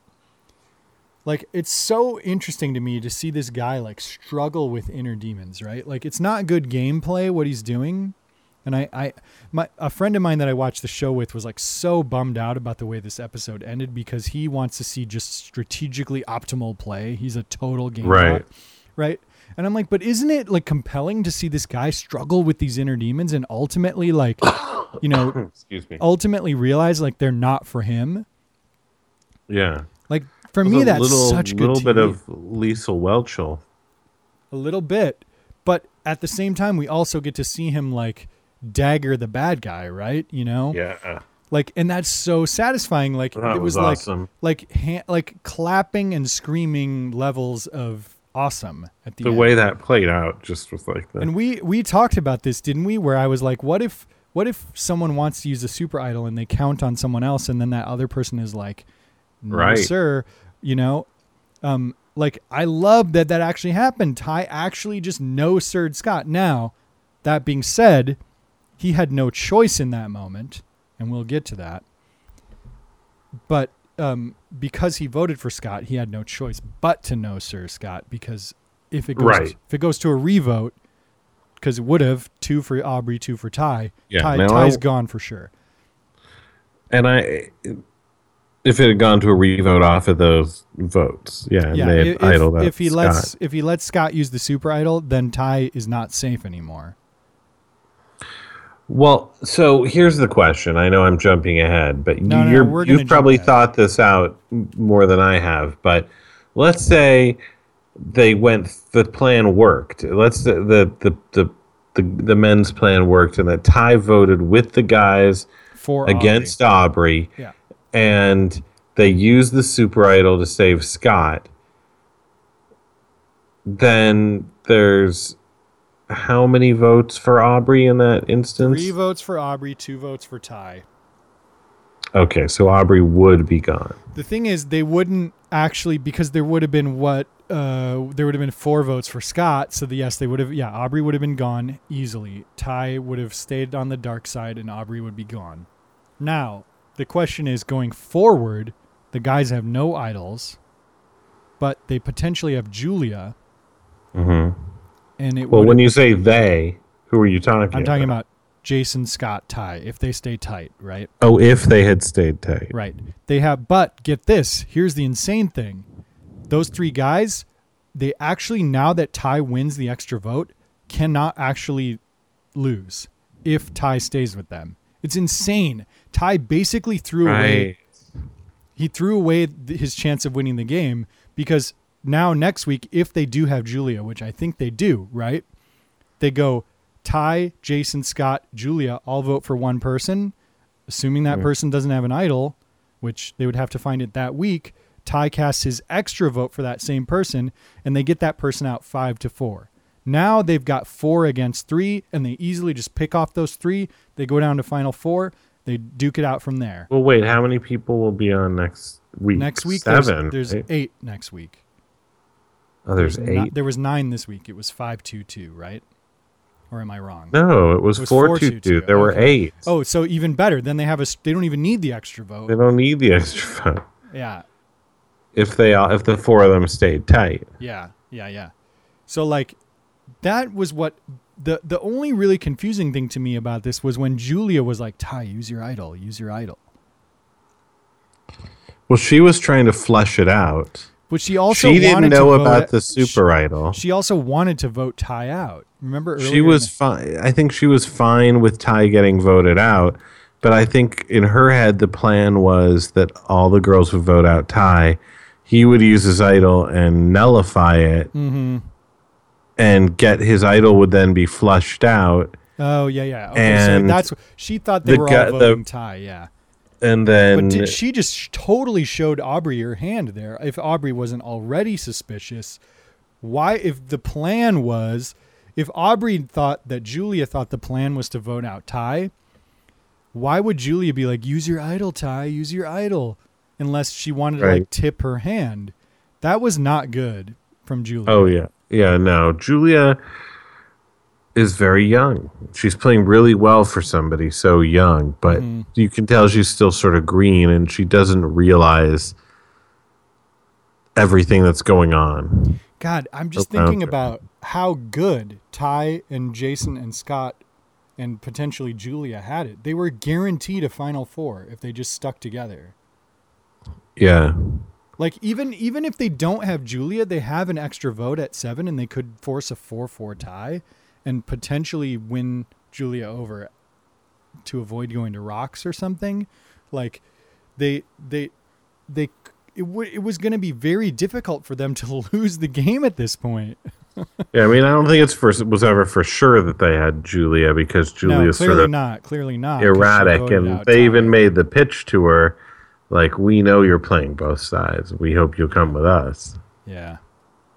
Like, it's so interesting to me to see this guy like struggle with inner demons, right? Like, it's not good gameplay what he's doing. And I, I, my, a friend of mine that I watched the show with was like so bummed out about the way this episode ended because he wants to see just strategically optimal play. He's a total game Right. bot, right? And I'm like, but isn't it like compelling to see this guy struggle with these inner demons and ultimately like, you know, Excuse me. ultimately realize like they're not for him? Yeah. Like for There's me, a that's little, such good little T V. bit of Lisa Welchel. A little bit, but at the same time, we also get to see him like dagger the bad guy, right? You know, Yeah. like, and that's so satisfying. Like That it was, was awesome. like like ha- like clapping and screaming levels of awesome at the, The end. way that played out just was like that. And we we talked about this, didn't we? Where I was like, what if what if someone wants to use a super idol and they count on someone else, and then that other person is like, no, Right. sir, you know, um, like I love that that actually happened. Ty actually just no sirred Scott. Now, that being said, he had no choice in that moment, and we'll get to that. But um, because he voted for Scott, he had no choice but to no sir Scott, because if it goes Right. if it goes to a revote, because it would have two for Aubrey, two for Ty. Yeah, Ty now Ty's I- gone for sure. And I, if it had gone to a revote off of those votes, yeah, and Yeah, they had if, idled out if he Scott. lets if he lets Scott use the super idol, then Ty is not safe anymore. Well, so here's the question. I know I'm jumping ahead, but No, no, no, you're, we're gonna you've probably jump ahead. thought this out m- more than I have. But let's say they went, the plan worked. Let's the the the the, the, the men's plan worked, and that Ty voted with the guys For against Aubrey, Aubrey. Yeah. and they used the super idol to save Scott. Then there's how many votes for Aubrey in that instance? Three votes for Aubrey, two votes for Ty. Okay, so Aubrey would be gone. The thing is, they wouldn't actually, because there would have been what uh, there would have been four votes for Scott. So the, yes, they would have. Yeah, Aubrey would have been gone easily. Ty would have stayed on the dark side, and Aubrey would be gone. Now the question is, going forward, the guys have no idols, but they potentially have Julia. Mm-hmm. And it Well, would. when you say they, who are you talking I'm talking about Jason, Scott, Ty. If they stay tight, right? Oh, if they had stayed tight. Right. They have, but get this. Here's the insane thing. Those three guys, they actually, now that Ty wins the extra vote, cannot actually lose if Ty stays with them. It's insane. Ty basically threw away, Right. he threw away th- his chance of winning the game, because now next week, if they do have Julia, which I think they do, right? They go Ty, Jason, Scott, Julia, all vote for one person, assuming that Yeah. person doesn't have an idol, which they would have to find it that week. Ty casts his extra vote for that same person, and they get that person out five to four. Now they've got four against three, and they easily just pick off those three. They go down to final four. They duke it out from there. Well, wait, how many people will be on next week? Next week, Seven. there's, there's right? eight next week. Oh, there's There's ni- eight? there was nine this week. It was five two two, right? Or am I wrong? No, it was, It was four four two two two. two. There were Okay. eight. Oh, so even better. Then they have a. s- They don't even need the extra They vote. don't need the extra vote. Yeah, If they all, if the four of them stayed tight. yeah, yeah, yeah. So like, that was what the the only really confusing thing to me about this was when Julia was like, "Ty, use your idol, use your idol." Well, she was trying to flesh it out. But she also She didn't wanted know to vote about it- the super idol. She also wanted to vote Ty out. Remember earlier? She in was the- fine. I think she was fine with Ty getting voted out, but I think in her head the plan was that all the girls would vote out Ty. He would use his idol and nullify it, Mm-hmm. and get his idol would then be flushed out, Oh yeah, yeah. Okay, so And that's she thought they the were guy- all the- voting Ty. Yeah. and then But did, she just sh- totally showed Aubrey her hand there. If Aubrey wasn't already suspicious, why, if the plan was, if Aubrey thought that Julia thought the plan was to vote out Ty, why would Julia be like, use your idol, Ty, use your idol, unless she wanted to like Right. tip her hand? That was not good from Julia. oh yeah, yeah. No, Julia is very young. She's playing really well for somebody so young, but Mhm. you can tell she's still sort of green, and she doesn't realize everything that's going on. God, I'm just Around thinking her. about how good Ty and Jason and Scott and potentially Julia had it. They were guaranteed a Final Four if they just stuck together. Yeah. Like even even if they don't have Julia, they have an extra vote at seven, and they could force a four four tie and potentially win Julia over to avoid going to rocks or something. Like they they they it, w- it was going to be very difficult for them to lose the game at this point. Yeah, I mean, I don't think it's for it was ever for sure that they had Julia, because No, Julia's clearly sort of not. Clearly not. 'cause she erratic, voted and out they Ty. even made the pitch to her, like, we know you're playing both sides. We hope you'll come with us. Yeah.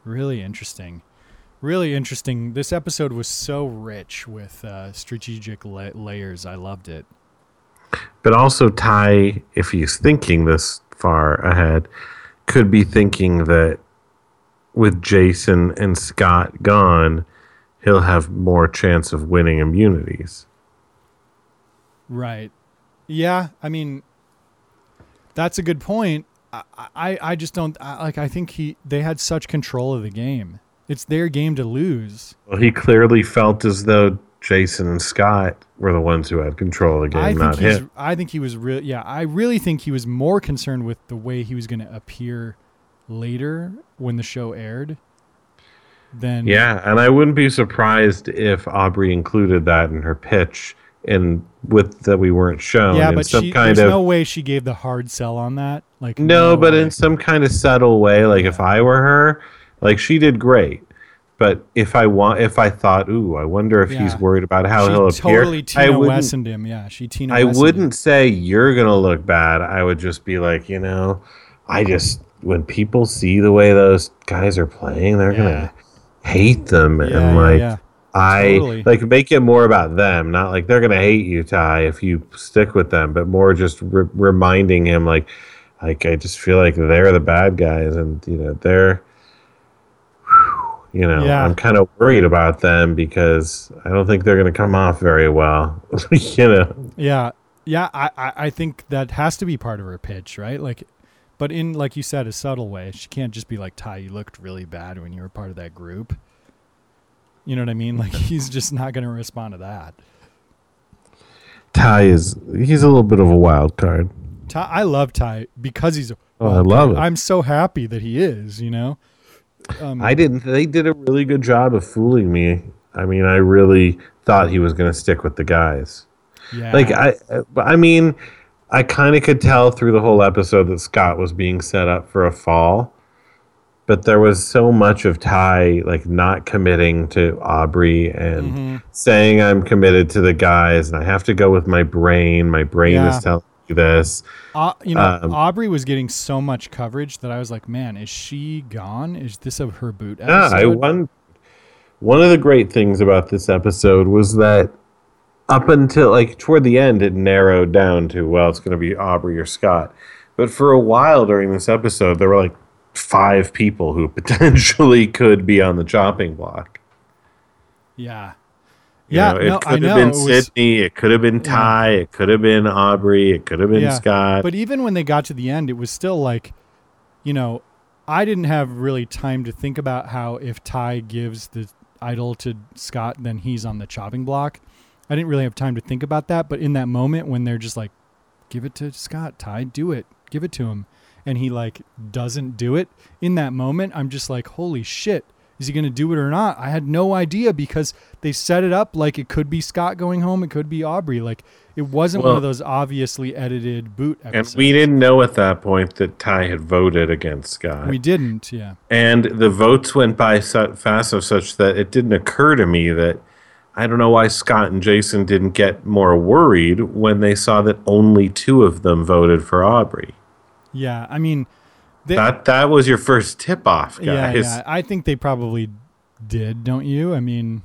Really interesting. Really interesting. This episode was so rich with uh, strategic la- layers. I loved it. But also Ty, if he's thinking this far ahead, could be thinking that with Jason and Scott gone, he'll have more chance of winning immunities. Right. Yeah, I mean, that's a good point. I, I, I just don't I, like. I think he they had such control of the game. It's their game to lose. Well, he clearly felt as though Jason and Scott were the ones who had control of the game, I think not he's, him. I think he was real. Yeah, I really think he was more concerned with the way he was going to appear later when the show aired. Than Yeah, and I wouldn't be surprised if Aubrey included that in her pitch, and with that we weren't shown. yeah, in but some she, kind there's of no way she gave the hard sell on that. Like no, but way. in some kind of subtle way. Like if I were her, like she did great. But if I want, if I thought, ooh, I wonder if Yeah. he's worried about how she he'll appear. totally I Tina wouldn't, Wessoned him. Yeah, she Tina. I Wessoned wouldn't him. say you're gonna look bad. I would just be like, you know, I just when people see the way those guys are playing, they're Yeah. gonna hate them, Yeah, and yeah, like yeah. I Totally. like make it more about them, not like they're gonna hate you, Ty, if you stick with them, but more just re- reminding him, like, like I just feel like they're the bad guys, and you know they're. You know, Yeah. I'm kind of worried about them because I don't think they're going to come off very well. you know, Yeah, yeah. I, I, I think that has to be part of her pitch, right? Like, but in like you said, a subtle way. She can't just be like, Ty, you looked really bad when you were part of that group. You know what I mean? Like, he's just not going to respond to that. Ty is he's a little bit of a wild card. Ty, I love Ty because he's. A Oh, I love it. I'm so happy that he is. You know. Um, I didn't. They did a really good job of fooling me. I mean, I really thought he was going to stick with the guys. yeah. Like I, I mean, I kind of could tell through the whole episode that Scott was being set up for a fall, but there was so much of Ty like not committing to Aubrey and Mm-hmm. saying I'm committed to the guys and I have to go with my brain. My brain Yeah. is telling me this. Uh, you know, Um, Aubrey was getting so much coverage that I was like, man, is she gone? Is this of her boot Yeah, episode? I won. One of the great things about this episode was that up until like toward the end, it narrowed down to well, it's going to be Aubrey or Scott. But for a while during this episode, there were like five people who potentially could be on the chopping block. Yeah. You Yeah, know, it no, could I have know. been It was- Sydney, it could have been Ty, it could have been Aubrey, it could have been Yeah, Scott. But even when they got to the end, it was still like, you know, I didn't have really time to think about how if Ty gives the idol to Scott, then he's on the chopping block. I didn't really have time to think about that. But in that moment when they're just like, give it to Scott, Ty, do it, give it to him. And he like doesn't do it. In that moment, I'm just like, holy shit. Is he going to do it or not? I had no idea because they set it up like it could be Scott going home. It could be Aubrey. Like it wasn't one Well- of those obviously edited boot and episodes. we didn't know at that point that Ty had voted against Scott. We didn't, yeah. And the votes went by so fast of such that it didn't occur to me that I don't know why Scott and Jason didn't get more worried when they saw that only two of them voted for Aubrey. Yeah, I mean, they, That that was your first tip off, yeah, guys. yeah. I think they probably did, don't you? I mean,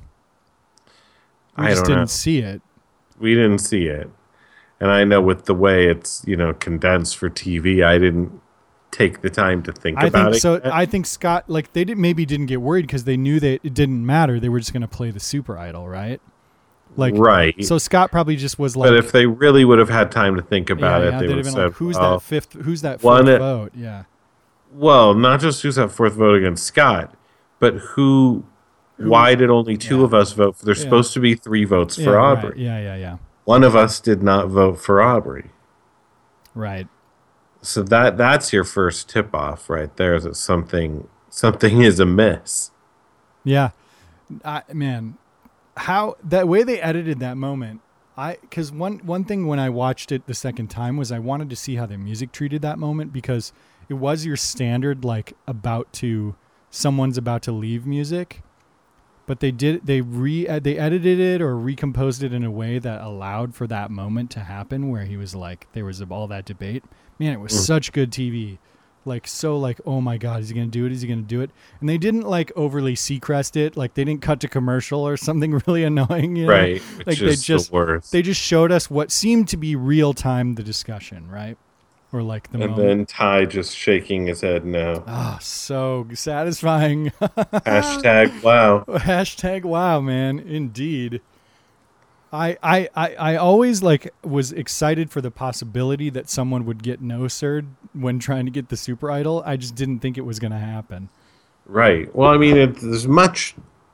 we I just don't didn't know. see it. We didn't see it. And I know with the way it's, you know, condensed for T V, I didn't take the time to think I about think it. so. yet. I think Scott, like, they did maybe didn't get worried because they knew that it didn't matter. They were just going to play the super idol, right? Like, right. So Scott probably just was like, but if they really would have had time to think about yeah, it, yeah, they they'd would have have been said, like, who's well, that fifth? Who's that one fourth at- vote? Yeah, well, not just who's that fourth vote against Scott, but who, why did only two yeah. of us vote? For, there's Yeah. supposed to be three votes yeah, for right. Aubrey. Yeah, yeah, yeah. One of us did not vote for Aubrey. Right. So that that's your first tip off right there, is that something something is amiss. Yeah, I, man, how that way they edited that moment. I because one one thing when I watched it the second time was I wanted to see how the music treated that moment because it was your standard like about to someone's about to leave music, but they did they re they edited it or recomposed it in a way that allowed for that moment to happen where he was like there was all that debate. Man, it was Mm. such good T V. like so like, oh my God, is he gonna do it? Is he gonna do it? And they didn't like overly Seacrest it, like they didn't cut to commercial or something really annoying, you know? Right. Like It's they just just the worst. they just showed us what seemed to be real time the discussion, right? Or like the And moment. then Ty just shaking his head no. Ah, so satisfying. Hashtag wow. Hashtag wow, man. Indeed. I, I, I, I always like was excited for the possibility that someone would get no sir'd when trying to get the super idol. I just didn't think it was going to happen. Right. Well, I mean, it, there's much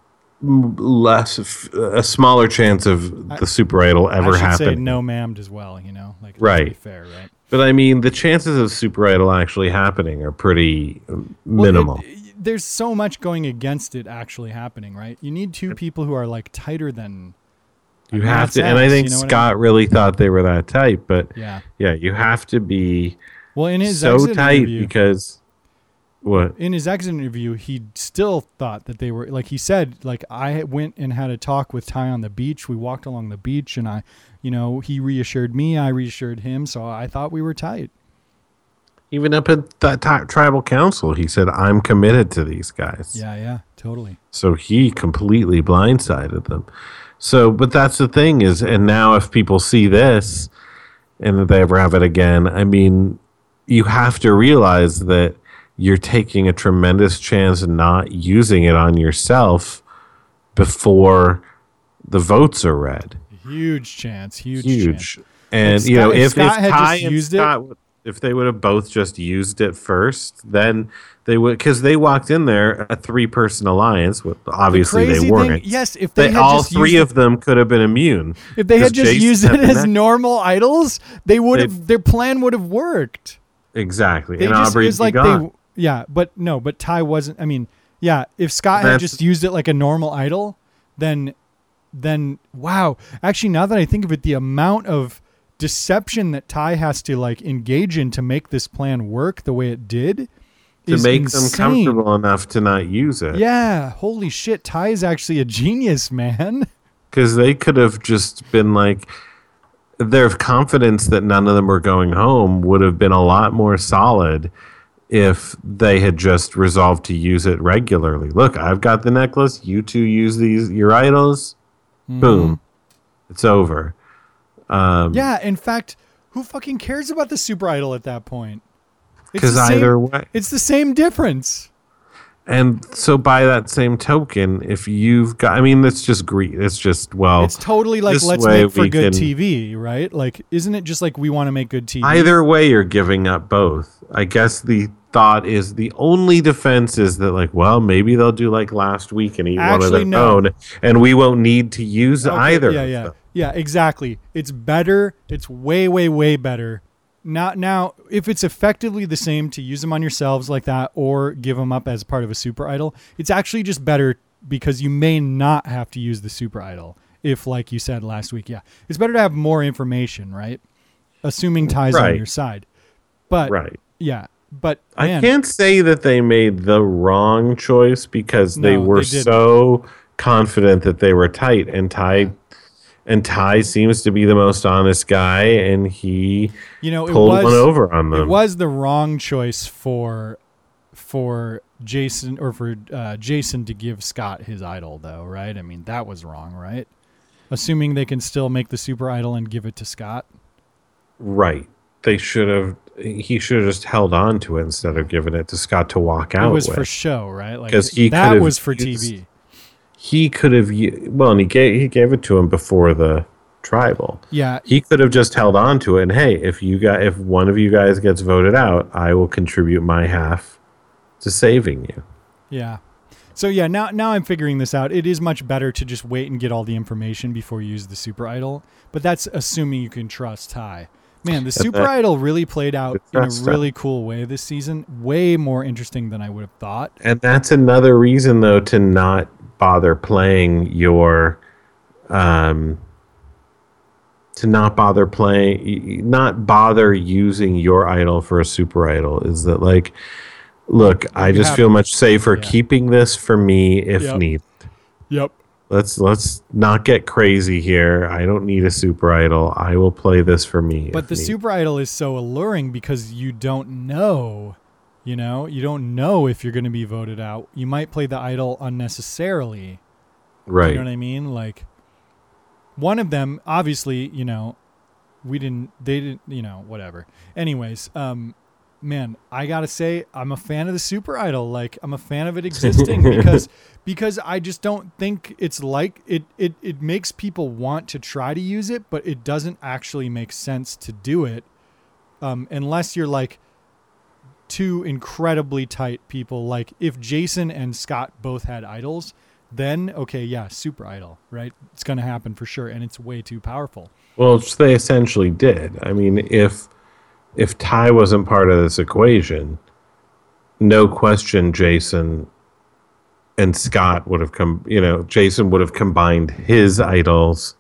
less, a smaller chance of the super idol ever I should happening. say no ma'amed as well, you know, like Right. to be fair, right? But I mean, the chances of super idol actually happening are pretty Well, minimal. it- there's so much going against it actually happening, right? You need two people who are like tighter than you a have gnat's to, and I ass, think you know what I Scott really thought they were that tight. But yeah. yeah, you have to be Well, in his so exit tight interview, because what? in his exit interview, he still thought that they were like he said, like I went and had a talk with Ty on the beach. We walked along the beach, and I, you know, he reassured me, I reassured him, so I thought we were tight. Even up at that t- tribal council, he said, "I'm committed to these guys." Yeah, yeah, totally. So he completely blindsided them. So, but that's the thing is, and now if people see this and if they ever have it again, I mean, you have to realize that you're taking a tremendous chance of not using it on yourself before the votes are read. Huge chance, huge, Huge. chance. And, If you know, Scott- if if, if Scott had Ty just and used it- Scott, would- if they would have both just used it first, then they would, because they walked in there a three-person alliance. With obviously The they crazy weren't. thing, yes, if they, They, had all just three used of them could have been immune. it, if they had because just Jason used it had been as that- normal idols, they would have They've- their plan would have worked. Exactly. They and just Aubrey'd it's be like gone. they yeah, but no, but Ty wasn't. I mean, yeah, if Scott had That's- just used it like a normal idol, then then wow. Actually, now that I think of it, the amount of deception that Ty has to like engage in to make this plan work the way it did to is make insane. them comfortable enough to not use it. Yeah, holy shit, Ty is actually a genius, man. Because they could have just been like, their confidence that none of them were going home would have been a lot more solid if they had just resolved to use it regularly. Look, I've got the necklace. You two use these, your idols. Mm-hmm. Boom. It's over. Um, Yeah, in fact, who fucking cares about the super idol at that point? It's Because the same- either way. it's the same difference. And so by that same token, if you've got, I mean, it's just greed. It's just, well, It's totally like this let's way make for we good can- T V, right? Like, isn't it just like we want to make good T V? either way, you're giving up both. I guess the thought is the only defense is that, like, well, maybe they'll do like last week and eat one of Actually, their no. own, and we won't need to use Okay, either. Yeah, of yeah, them. yeah. Exactly. It's better. It's way, way, way better. Not now. If it's effectively the same to use them on yourselves like that, or give them up as part of a super idol, it's actually just better because you may not have to use the super idol. If, like you said last week, yeah, it's better to have more information, right? Assuming Ty's on Right. your side. But Right. yeah, but I man, can't say that they made the wrong choice because they No, were they didn't. so confident that they were tight, and Ty, and Ty seems to be the most honest guy, and he you know, it pulled was one over on them. It was the wrong choice for for Jason or for uh, Jason to give Scott his idol, though, right? I mean, that was wrong, right? Assuming they can still make the super idol and give it to Scott. Right. They should have. He should have just held on to it instead of giving it to Scott to walk out It was with. for show, right? Like 'Cause he that could've was for used- T V. He could have. u- Well, and he gave he gave it to him before the tribal. Yeah, He could have just held on to it. And hey, if you got if one of you guys gets voted out, I will contribute my half to saving you. yeah. So yeah, now now I'm figuring this out. It is much better to just wait and get all the information before you use the super idol. But that's assuming you can trust Ty. Man, the super that- idol really played out in a Trust really cool way this season. Way more interesting than I would have thought. And that's another reason, though, to not bother playing your, um, to not bother playing, not bother using your idol for a super idol is that, like, look, I You just have- feel much safer yeah. keeping this for me if Yep. needed. Yep. Let's let's not get crazy here. I don't need a super idol. I will play this for me. But if the need- super idol is so alluring because you don't know You know, you don't know if you're going to be voted out. You might play the idol unnecessarily. Right. You know what I mean? Like, one of them, obviously, you know, we didn't, they didn't, you know, whatever. Anyways, um, man, I gotta say, I'm a fan of the Super Idol. Like, I'm a fan of it existing because because I just don't think it's like it. It it makes people want to try to use it, but it doesn't actually make sense to do it, um, unless you're like two incredibly tight people. Like if Jason and Scott both had idols, then okay, yeah, Super Idol, right? It's gonna happen for sure, and it's way too powerful. Well, they essentially did. I mean, if if Ty wasn't part of this equation, no question, Jason and Scott would have come. You know, Jason would have combined his idols,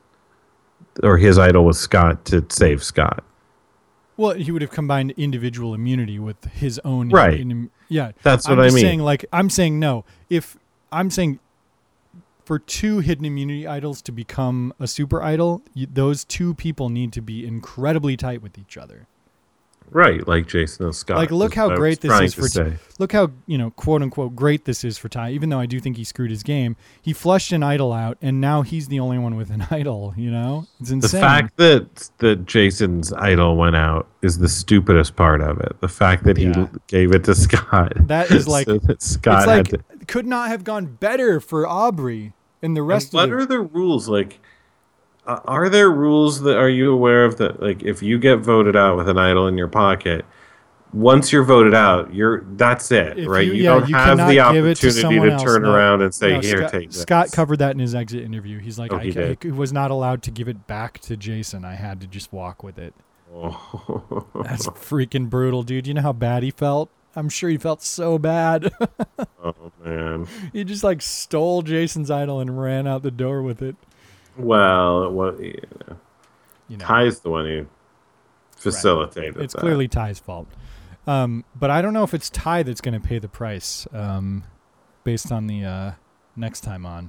or his idol with Scott to save Scott. Well, he would have combined individual immunity with his own. Right. In, yeah, That's what I'm I just mean. Saying, like, I'm saying no. If I'm saying for two hidden immunity idols to become a super idol, you, those two people need to be incredibly tight with each other. Right, like Jason and Scott. Like, look is how what I great was this trying is to for. say. T- look how, you know, quote unquote great this is for Ty. Even though I do think he screwed his game, he flushed an idol out, and now he's the only one with an idol. You know, it's The insane. fact that that Jason's idol went out is the stupidest part of it. The fact that he Yeah. gave it to Scott. That is like so that Scott it's like had to. could not have gone better for Aubrey and the rest And what of the. are the rules? Like, uh, are there rules that are you aware of that? Like, if you get voted out with an idol in your pocket, once you're voted out, you're that's it, If right? you- You, yeah, don't you have cannot the give it to opportunity someone to else, turn no. around and say, No, "Here, Scott, take this." Scott covered that in his exit interview. He's like, Oh, I, he ca- did. he was not allowed to give it back to Jason. I had to just walk with it. Oh. That's freaking brutal, dude. You know how bad he felt? I'm sure he felt so bad. Oh man. He just like stole Jason's idol and ran out the door with it. Well, what? Yeah. You know, Ty's the one who facilitated it's that. clearly Ty's fault. Um, but I don't know if it's Ty that's going to pay the price um, based on the uh, next time on.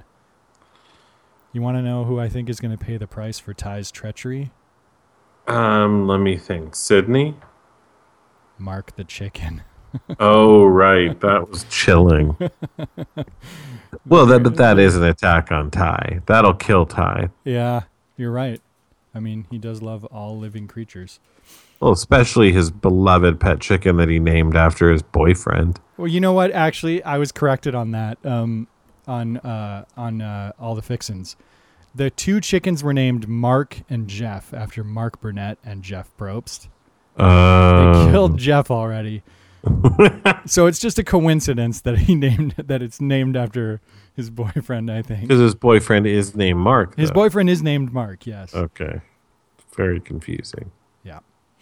You want to know who I think is going to pay the price for Ty's treachery? Um, let me think. Sydney? Mark the chicken. Oh, right. That was chilling. Well, that but that is an attack on Ty. That'll kill Ty. Yeah, you're right. I mean, he does love all living creatures. Well, especially his beloved pet chicken that he named after his boyfriend. Well, you know what? Actually, I was corrected on that. Um, on uh, on uh, all the fixins, the two chickens were named Mark and Jeff after Mark Burnett and Jeff Probst. They Uh, killed Jeff already. So it's just a coincidence that he named that it's named after his boyfriend, I think. because his boyfriend is named Mark. His though. boyfriend is named Mark, yes. Okay. Very confusing. Yeah.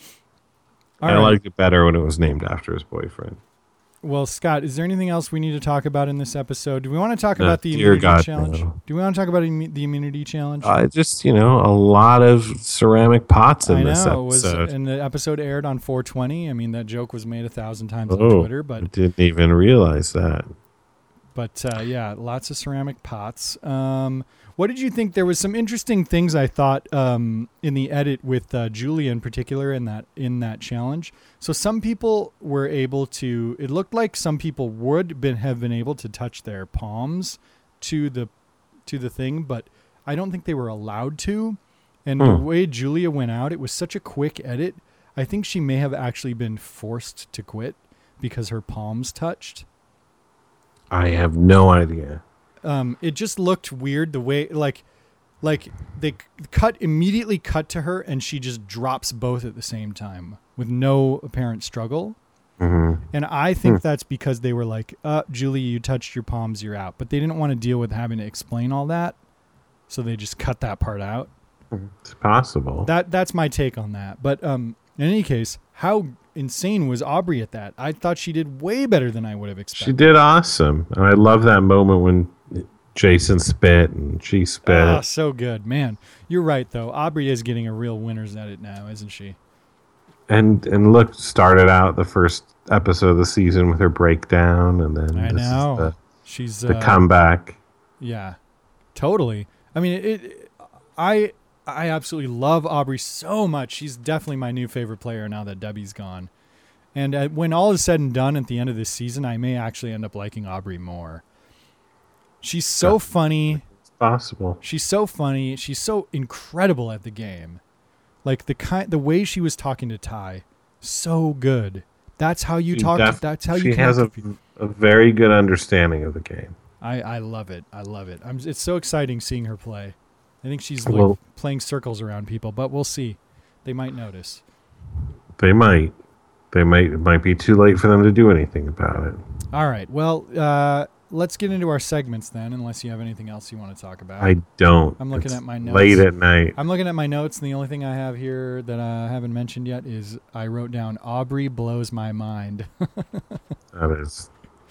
I All right. liked it better when it was named after his boyfriend. Well, Scott, is there anything else we need to talk about in this episode? Do we want to talk Uh, about the dear immunity God, challenge? no. Do we want to talk about immu- the immunity challenge? I just, you know, a lot of ceramic pots in I this know. It was, episode. and the episode aired on four twenty. I mean, that joke was made a thousand times on Oh, Twitter, I but didn't even realize that. But uh, yeah, lots of ceramic pots. Um, what did you think? There was some interesting things I thought um, in the edit with uh, Julia in particular in that in that challenge. So some people were able to. It looked like some people would been, have been able to touch their palms to the to the thing, but I don't think they were allowed to. And the Hmm. way Julia went out, it was such a quick edit. I think she may have actually been forced to quit because her palms touched. I have no idea. Um, it just looked weird the way like like they c- cut immediately cut to her and she just drops both at the same time with no apparent struggle. hmm And I think that's because they were like, uh, Julie, you touched your palms, you're out. But they didn't want to deal with having to explain all that. So they just cut that part out. It's possible. That that's my take on that. But um, in any case, how insane was Aubrey at that? I thought she did way better than I would have She expected. did awesome. And I love that moment when Jason spit and she spit. Ah, so good, man. You're right, though. Aubrey is getting a real winner's edit now, isn't she? And and look, started out the first episode of the season with her breakdown, and then I this know. is the, She's the uh, comeback. Yeah, totally. I mean, it, it. I I absolutely love Aubrey so much. She's definitely my new favorite player now that Debbie's gone. And uh, when all is said and done at the end of this season, I may actually end up liking Aubrey more. She's so funny. It's possible. She's so funny. She's so incredible at the game. Like the kind, the way she was talking to Ty, so good. That's how you She talk. def- that's how she you has a, connect with people. a very good understanding of the game. I, I love it. I love it. I'm, it's so exciting seeing her play. I think she's like Well- playing circles around people, but we'll see. They might notice. They might. They might. It might be too late for them to do anything about it. All right. Well, uh, let's get into our segments then, unless you have anything else you want to talk about. I don't. I'm looking It's at my notes. Late at night. I'm looking at my notes, and the only thing I have here that I haven't mentioned yet is I wrote down Aubrey blows my mind. That is.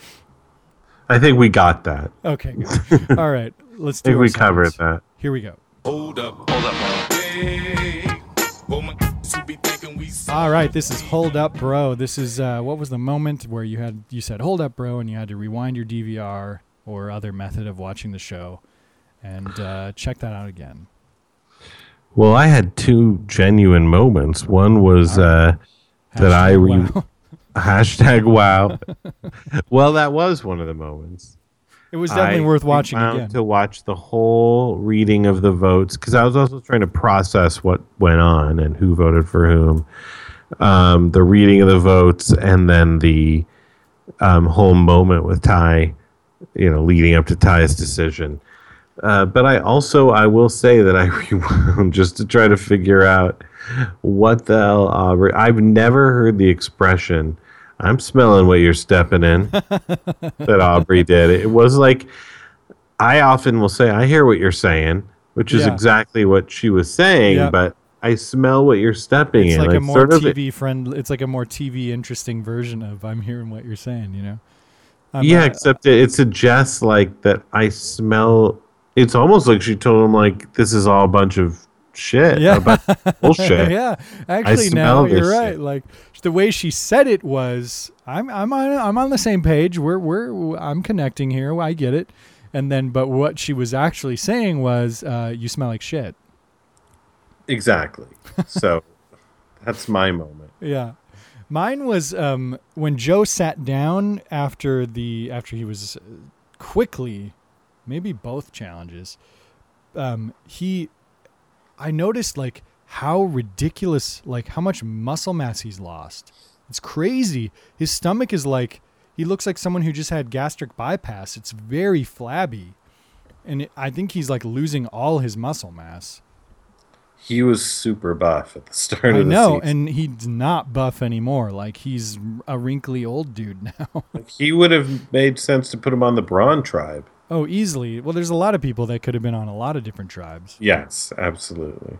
I think we got that. Okay, good. All right. Let's I do think our we covered segments. that. Here we go. Hold up, hold up, bro. Hey, well, my should be thinking we All right, this is Hold Up Bro. This is uh, what was the moment where you had you said Hold Up Bro and you had to rewind your D V R or other method of watching the show and uh, check that out again. Well, I had two genuine moments. One was uh, that I Hashtag re- wow. hashtag wow. Well, that was one of the moments. It was definitely I worth watching found again. to watch the whole reading of the votes because I was also trying to process what went on and who voted for whom. Um, the reading of the votes and then the um, whole moment with Ty, you know, leading up to Ty's decision. Uh, but I also, I will say that I rewound just to try to figure out what the hell Aubrey. I've never heard the expression, I'm smelling what you're stepping in, that Aubrey did. It was like, I often will say, I hear what you're saying, which is Yeah. exactly what she was saying, Yep. but I smell what you're stepping It's in. like a more sort of- T V friend. It's like a more T V interesting version of I'm hearing what you're saying. You know. I'm, yeah, uh, except it, it suggests like that I smell. It's almost like she told him like this is all a bunch of shit. Yeah. A bunch of bullshit. yeah, actually, now smell you're this right. shit. Like the way she said it was, I'm I'm on I'm on the same page. We're we're I'm connecting here. I get it. And then, but what she was actually saying was, uh, "You smell like shit." Exactly. So that's my moment. Yeah, mine was um, when Joe sat down after the after he was uh, quickly, maybe both challenges. Um, he, I noticed like how ridiculous, like how much muscle mass he's lost. It's crazy. His stomach is like he looks like someone who just had gastric bypass. It's very flabby, and it, I think he's like losing all his muscle mass. He was super buff at the start I of the know, season. and he's not buff anymore. Like he's a wrinkly old dude now. He would have made sense to put him on the Braun tribe. Oh, easily. Well, there's a lot of people that could have been on a lot of different tribes. Yes, absolutely.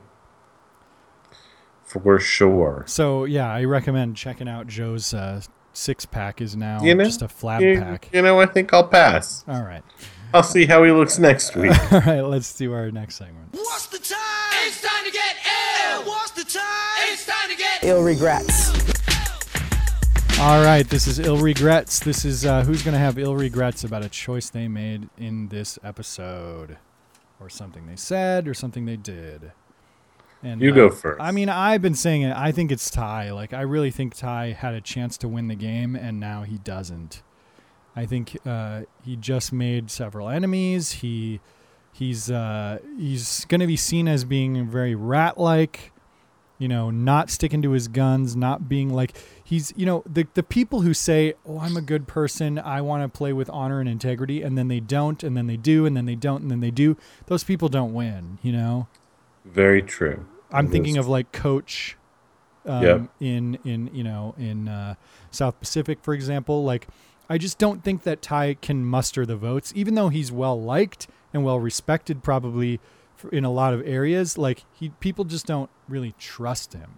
For sure. So yeah, I recommend checking out Joe's uh, six pack. Is now You know, just a flab you, pack. you know, I think I'll pass. All right, I'll see how he looks next week. all right. Let's do our next segment. What's the time? It's time to get ill. What's the time? It's time to get Ill regrets. All right, this is ill regrets. This is uh, who's gonna have ill regrets about a choice they made in this episode, or something they said, or something they did. And You uh, go first. I mean, I've been saying it. I think it's Ty. Like, I really think Ty had a chance to win the game, and now he doesn't. I think uh, he just made several enemies. He he's uh, he's going to be seen as being very rat-like. You know, not sticking to his guns, not being like he's. You know, the the people who say, "Oh, I'm a good person. I want to play with honor and integrity," and then they don't, and then they do, and then they don't, and then they do. Those people don't win. You know. Very true. I'm It thinking is. of like Coach um, Yep. in in you know in uh, South Pacific, for example. Like, I just don't think that Ty can muster the votes, even though he's well liked and well respected, probably f- in a lot of areas. Like he, people just don't really trust him,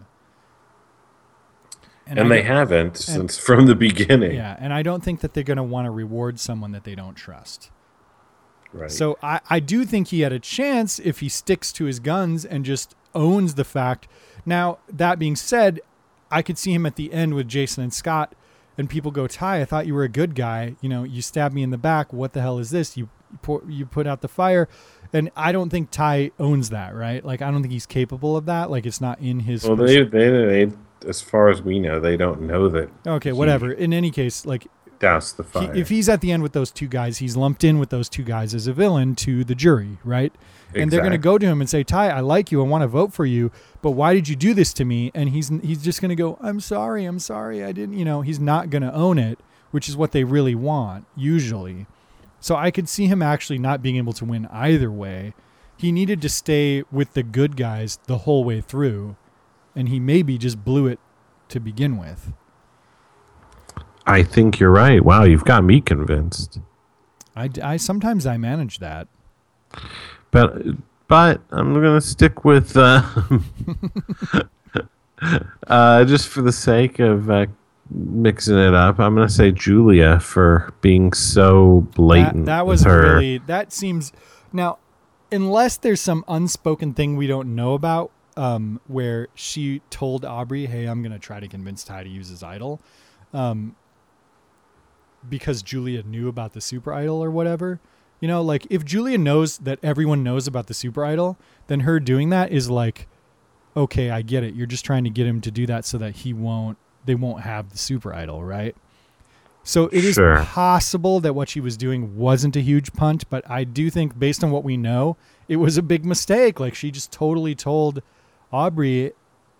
And, I they don't- haven't since from the beginning. Yeah, and I don't think that they're going to want to reward someone that they don't trust. Right. So I, I do think he had a chance if he sticks to his guns and just owns the fact. Now, that being said, I could see him at the end with Jason and Scott, and people go, Ty, I thought you were a good guy. You know, you stabbed me in the back. What the hell is this? You pour, you put out the fire. And I don't think Ty owns that, right? Like, I don't think he's capable of that. Like, it's not in his... well, pers- they, they they as far as we know, they don't know that. Okay, he whatever. In any case, like doused the he, fire. if he's at the end with those two guys, he's lumped in with those two guys as a villain to the jury, right? And they're going to Exactly. go to him and say, Ty, I like you. I want to vote for you. But why did you do this to me? And he's he's just going to go, I'm sorry. I'm sorry. I didn't, you know, he's not going to own it, which is what they really want, usually. So I could see him actually not being able to win either way. He needed to stay with the good guys the whole way through, and he maybe just blew it to begin with. I think you're right. Wow, you've got me convinced. I, I sometimes I manage that. But but I'm gonna stick with uh, uh, just for the sake of uh, mixing it up. I'm gonna say Julia for being so blatant. That, that with was her. really that seems now, unless there's some unspoken thing we don't know about, um, where she told Aubrey, "Hey, I'm gonna try to convince Ty to use his idol," um, because Julia knew about the super idol or whatever. You know, like if Julia knows that everyone knows about the super idol, then her doing that is like, okay, I get it. You're just trying to get him to do that so that he won't, they won't have the super idol, right? So it is Sure. possible that what she was doing wasn't a huge punt, but I do think based on what we know, it was a big mistake. Like she just totally told Aubrey,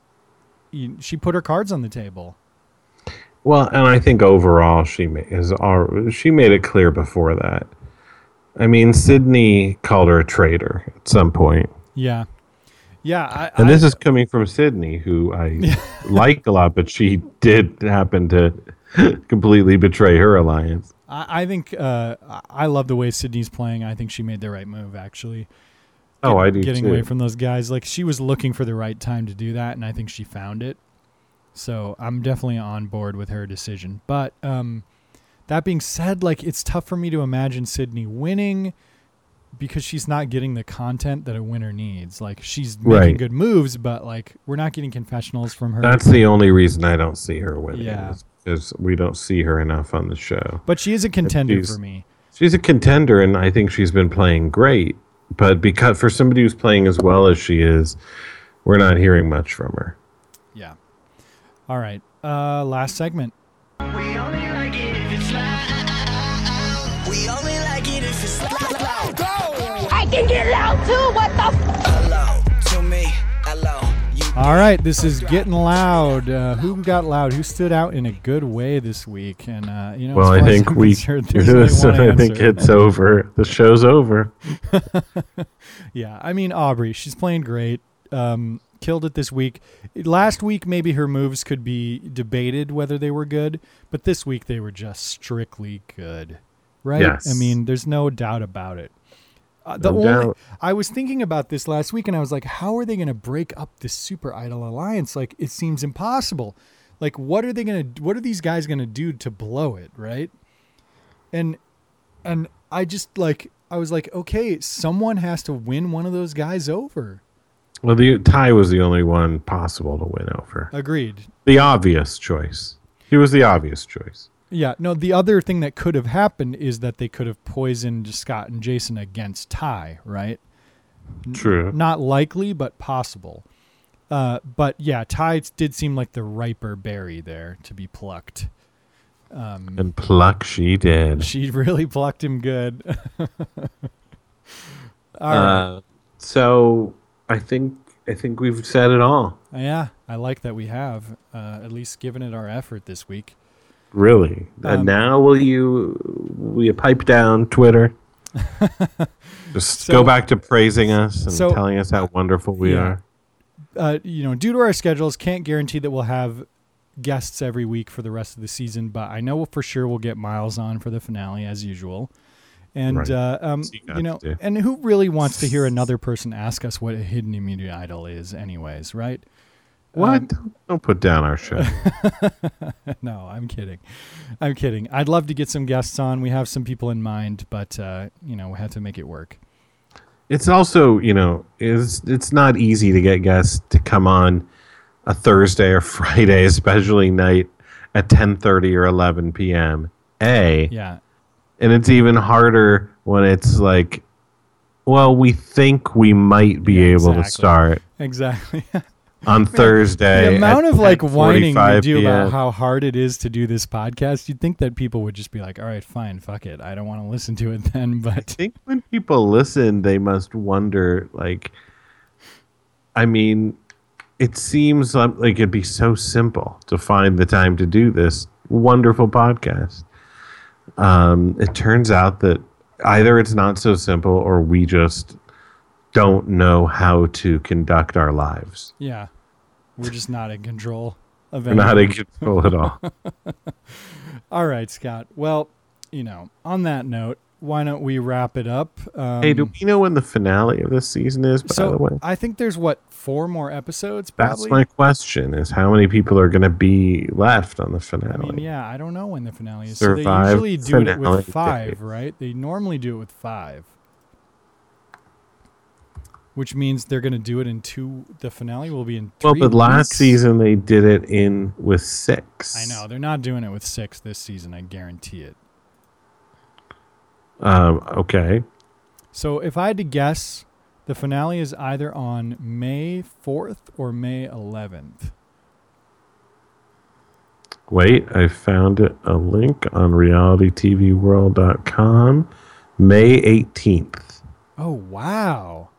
she put her cards on the table. Well, and I think overall she ma- is al- she made it clear before that. I mean, Sydney called her a traitor at some point. Yeah. Yeah. I, And I, this is coming from Sydney, who I like a lot, but she did happen to completely betray her alliance. I, I think uh, I love the way Sydney's playing. I think she made the right move, actually. Oh, Get- I do Getting too. away from those guys. Like, she was looking for the right time to do that, and I think she found it. So I'm definitely on board with her decision. But um, that being said, like, it's tough for me to imagine Sydney winning because she's not getting the content that a winner needs. Like, she's making Right. good moves, but, like, we're not getting confessionals from her. That's the only reason I don't see her winning. Yeah. is because we don't see her enough on the show. But she is a contender she's- for me. She's a contender, and I think she's been playing great. But because for somebody who's playing as well as she is, we're not hearing much from her. Yeah. All right. Uh, last segment. We only like it if it's loud. We only like it if it's loud. Go! I can get loud too. What the f- Hello to me. Hello. You. All right, this is Getting Loud. Uh, who got loud? Who stood out in a good way this week? And uh, you know, Well, as I far as think I'm we. concerned, there's only so one I think answer. it's over. The show's over. Yeah, I mean Aubrey, she's playing great. Um, killed it this week. Last week, maybe her moves could be debated whether they were good, but this week they were just strictly good, right? Yes. I mean, there's no doubt about it. Uh, the No only doubt. I was thinking about this last week, and I was like, how are they going to break up this Super Idol alliance? Like, it seems impossible. Like, what are they going to? What are these guys going to do to blow it, right? And and I just like I was like, okay, someone has to win one of those guys over. Well, the Ty was the only one possible to win over. Agreed. The obvious choice. He was the obvious choice. Yeah. No, the other thing that could have happened is that they could have poisoned Scott and Jason against Ty, right? True. Not likely, but possible. Uh, but yeah, Ty did seem like the riper berry there to be plucked. Um, And pluck she did. she really plucked him good. All right. Uh, so I think I think we've said it all. Yeah, I like that we have uh, at least given it our effort this week. Really. And Um, now will you will you pipe down Twitter? Just So- go back to praising us and so- telling us how wonderful we Yeah. are. Uh, you know, due to our schedules, can't guarantee that we'll have guests every week for the rest of the season, but I know for sure we'll get Miles on for the finale as usual. And Right. uh, um, So you got you know, to do. and who really wants to hear another person ask us what a hidden immunity idol is, anyways, right? What? Um, don't, don't put down our show. No, I'm kidding. I'm kidding. I'd love to get some guests on. We have some people in mind, but uh, you know, we have to make it work. It's also, you know, it's it's not easy to get guests to come on a Thursday or Friday, especially night at ten thirty or eleven p.m. A, Yeah. and it's even harder when it's like, well, we think we might be Yeah, able to exactly. start. Exactly. on Thursday. The amount at of like whining you ten forty-five do p m. about how hard it is to do this podcast, you'd think that people would just be like, all right, fine, fuck it. I don't want to listen to it then. I But think when people listen, they must wonder, like, I mean, it seems like like it'd be so simple to find the time to do this wonderful podcast. Um, it turns out that either it's not so simple or we just don't know how to conduct our lives. yeah, we're just not in control of We're not in anything. control at all. All right, Scott. Well, you know, on that note, why don't we wrap it up? Um, Hey, do we know when the finale of this season is, by so the way? I think there's what four more episodes. That's Probably. my question, is how many people are going to be left on the finale? I mean, yeah, I don't know when the finale is. So they Survive usually do it finale with five, day. right? They normally do it with five, which means they're going to do it in two. The finale will be in Well, three but last weeks. season they did it in with six. I know they're not doing it with six this season. I guarantee it. Um, okay. So if I had to guess, the finale is either on May fourth or May eleventh. Wait, I found it, a link on reality t v world dot com. May eighteenth. Oh, wow.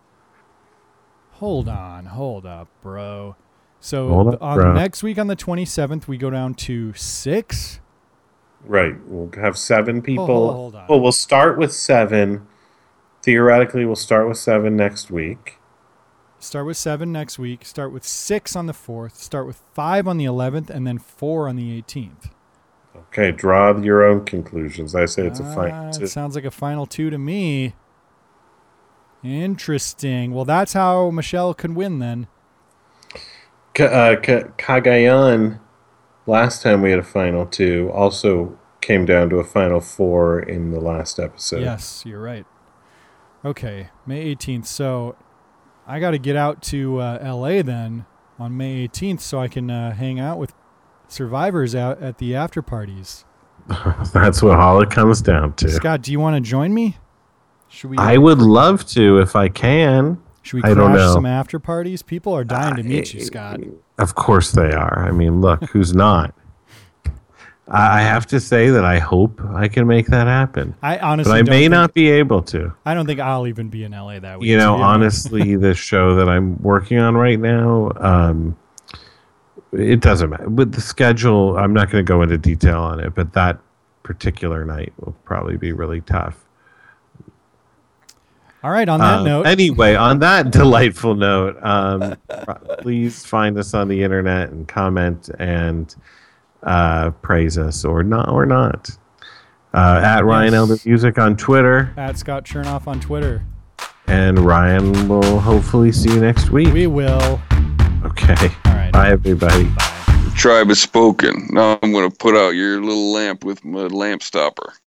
Hold on. Hold up, bro. So Hold th- up, on bro. next week on the twenty-seventh, we go down to six. Right. We'll have seven people. hold- hold on. Well, we'll start with seven. Theoretically, we'll start with seven next week. Start with seven next week. Start with six on the fourth. Start with five on the eleventh, and then four on the eighteenth. Okay, draw your own conclusions. I say it's a Ah, final it two. sounds like a final two to me. Interesting. Well, that's how Michelle can win then. Ka- uh, Ka- Cagayan, last time we had a final two, also came down to a final four in the last episode. Yes, you're right. Okay, May eighteenth. So I got to get out to uh, L A then on May eighteenth so I can uh, hang out with survivors out at the after parties. That's what all it comes down to. Scott, do you want to join me? Should we? I would love to if I can. Should we I don't crash know. some after parties? People are dying to meet you, I- Scott. Of course they are. I mean, look, who's not? I I have to say that I hope I can make that happen. I honestly, But I don't may think, not be able to. I don't think I'll even be in L A that week. You to know, be honest. honestly, the show that I'm working on right now, um, it doesn't matter. With the schedule, I'm not going to go into detail on it, but that particular night will probably be really tough. All right. On that Um, note, Anyway, on that delightful note, um, please find us on the internet and comment and uh, praise us or not or not. Uh, at Ryan Yes. Elder Music on Twitter, at Scott Chernoff on Twitter. and Ryan will hopefully see you next week. We will. Okay. All right. Bye, everybody. The tribe has spoken. Now I'm going to put out your little lamp with my lamp stopper.